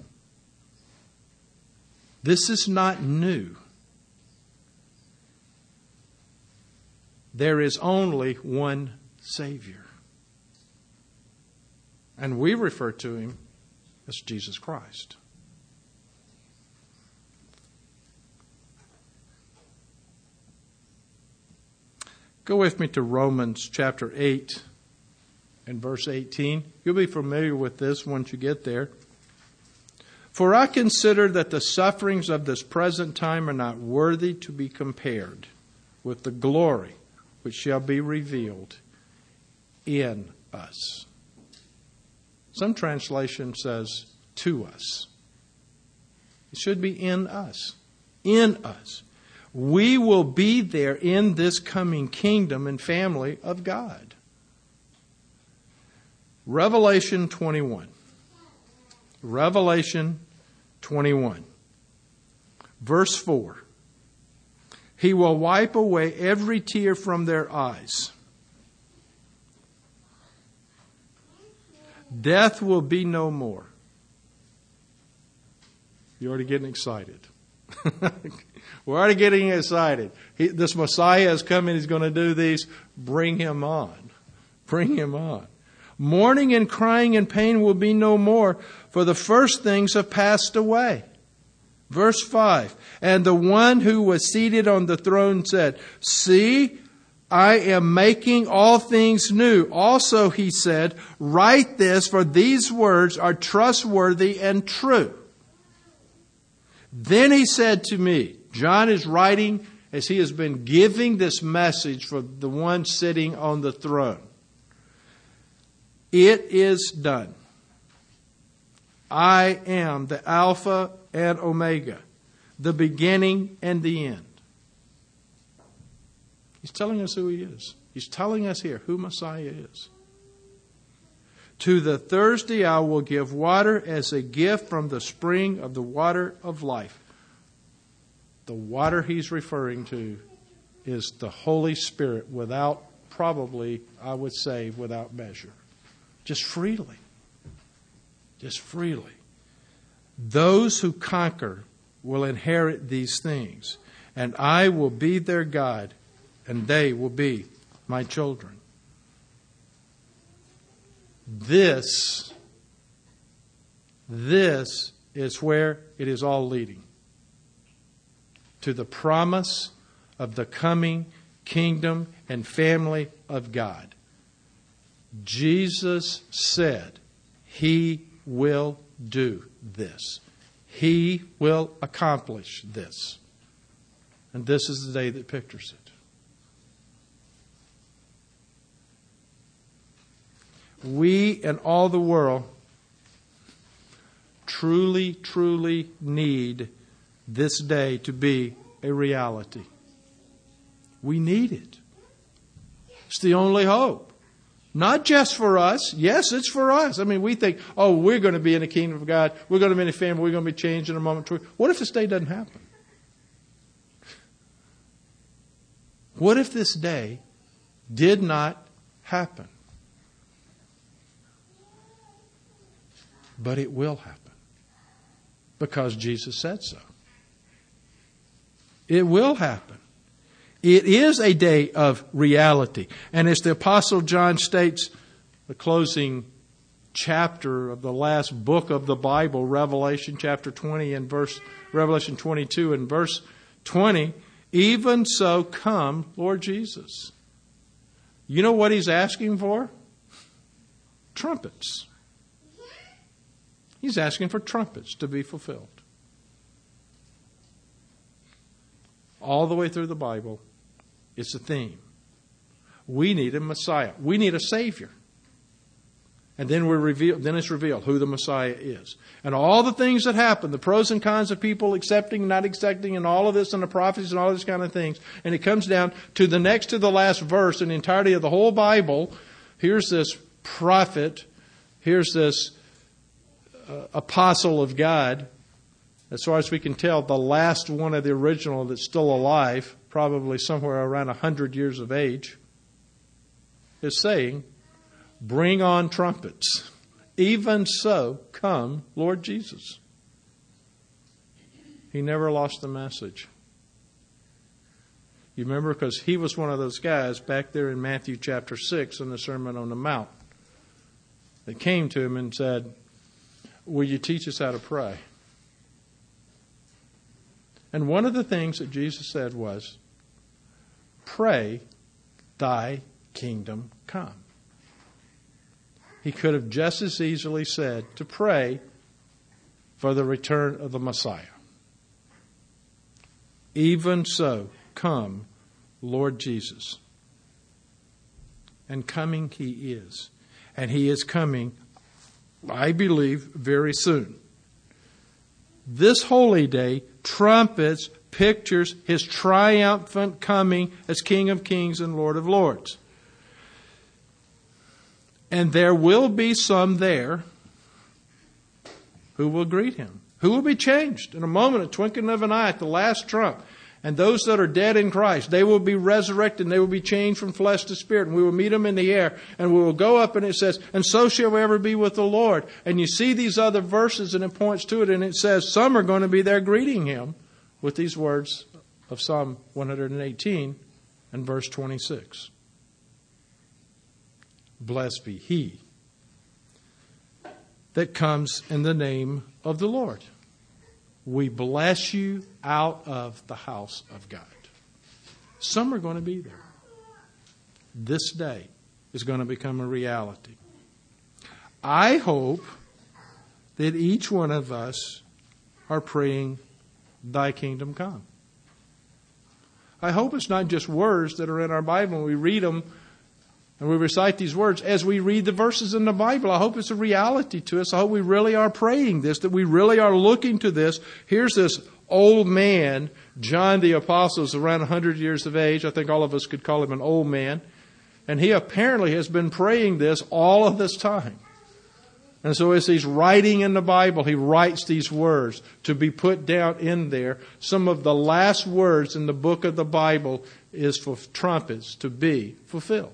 This is not new. There is only one Savior. And we refer to him as Jesus Christ. Go with me to Romans chapter 8 and verse 18. You'll be familiar with this once you get there. For I consider that the sufferings of this present time are not worthy to be compared with the glory which shall be revealed in us. Some translation says to us. It should be in us. In us. We will be there in this coming kingdom and family of God. Revelation 21. Revelation 21. Verse 4. He will wipe away every tear from their eyes. Death will be no more. You're already getting excited. We're already getting excited. This Messiah is coming. He's going to do these. Bring him on. Bring him on. Mourning and crying and pain will be no more, for the first things have passed away. Verse 5. And the one who was seated on the throne said, see, I am making all things new. Also, he said, write this, for these words are trustworthy and true. Then he said to me, John is writing as he has been giving this message for the one sitting on the throne. It is done. I am the Alpha and Omega, the beginning and the end. He's telling us who he is. He's telling us here who Messiah is. To the thirsty I will give water as a gift from the spring of the water of life. The water he's referring to is the Holy Spirit without, probably, I would say, without measure. Just freely. Just freely. Those who conquer will inherit these things, and I will be their God, and they will be my children. This is where it is all leading. To the promise of the coming kingdom and family of God. Jesus said he will do this. He will accomplish this. And this is the day that pictures it. we and all the world truly, truly need this day to be a reality. We need it. It's the only hope. Not just for us. Yes, it's for us. I mean, we think, oh, we're going to be in the kingdom of God. We're going to be in a family. We're going to be changed in a moment. What if this day doesn't happen? What if this day did not happen? But it will happen. Because Jesus said so. It will happen. It is a day of reality. And as the Apostle John states, the closing chapter of the last book of the Bible, Revelation chapter 20 and Revelation 22 and verse 20, even so come, Lord Jesus. You know what he's asking for? Trumpets. He's asking for trumpets to be fulfilled. All the way through the Bible, it's a theme. We need a Messiah. We need a Savior. And then it's revealed who the Messiah is. And all the things that happen, the pros and cons of people accepting, not accepting, and all of this, and the prophecies and all these kind of things. And it comes down to the next to the last verse in the entirety of the whole Bible. Here's this prophet. Here's this apostle of God. As far as we can tell, the last one of the original that's still alive, probably somewhere around 100 years of age, is saying, bring on trumpets. Even so, come, Lord Jesus. He never lost the message. You remember, because he was one of those guys back there in Matthew chapter 6 in the Sermon on the Mount. They came to him and said, will you teach us how to pray? And one of the things that Jesus said was, pray, thy kingdom come. He could have just as easily said to pray for the return of the Messiah. Even so, come, Lord Jesus. And coming he is. And he is coming, I believe, very soon. This holy day, trumpets, pictures his triumphant coming as King of Kings and Lord of Lords. And there will be some there who will greet him, who will be changed in a moment, a twinkling of an eye at the last trump. And those that are dead in Christ, they will be resurrected and they will be changed from flesh to spirit. And we will meet them in the air and we will go up, and it says, and so shall we ever be with the Lord. And you see these other verses and it points to it, and it says some are going to be there greeting him with these words of Psalm 118 and verse 26. Blessed be he that comes in the name of the Lord. We bless you out of the house of God. Some are going to be there. This day is going to become a reality. I hope that each one of us are praying, thy kingdom come. I hope it's not just words that are in our Bible and we read them and we recite these words. As we read the verses in the Bible, I hope it's a reality to us. I hope we really are praying this, that we really are looking to this. Here's this old man, John the Apostle, is around 100 years of age. I think all of us could call him an old man. And he apparently has been praying this all of this time. And so as he's writing in the Bible, he writes these words to be put down in there. Some of the last words in the book of the Bible is for trumpets to be fulfilled.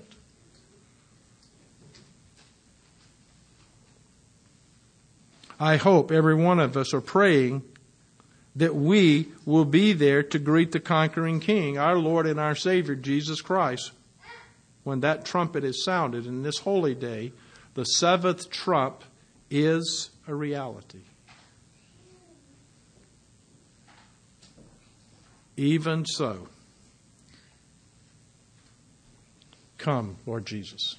I hope every one of us are praying that we will be there to greet the conquering King, our Lord and our Savior, Jesus Christ, when that trumpet is sounded. In this holy day, the seventh trump is a reality. Even so, come, Lord Jesus.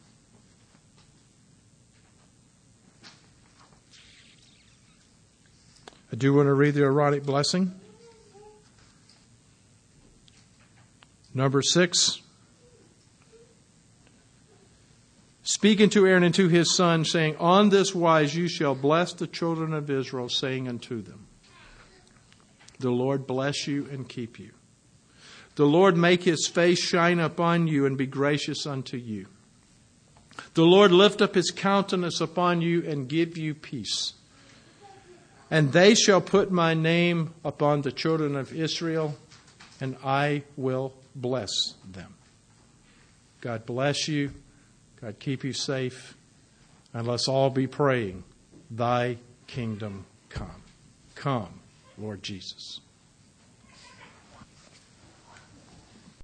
I do want to read the Aaronic blessing. Number 6. speaking to Aaron and to his son, saying, On this wise you shall bless the children of Israel, saying unto them, The Lord bless you and keep you. The Lord make his face shine upon you and be gracious unto you. The Lord lift up his countenance upon you and give you peace. And they shall put my name upon the children of Israel, and I will bless them. God bless you. God keep you safe. And let's all be praying, Thy kingdom come. Come, Lord Jesus.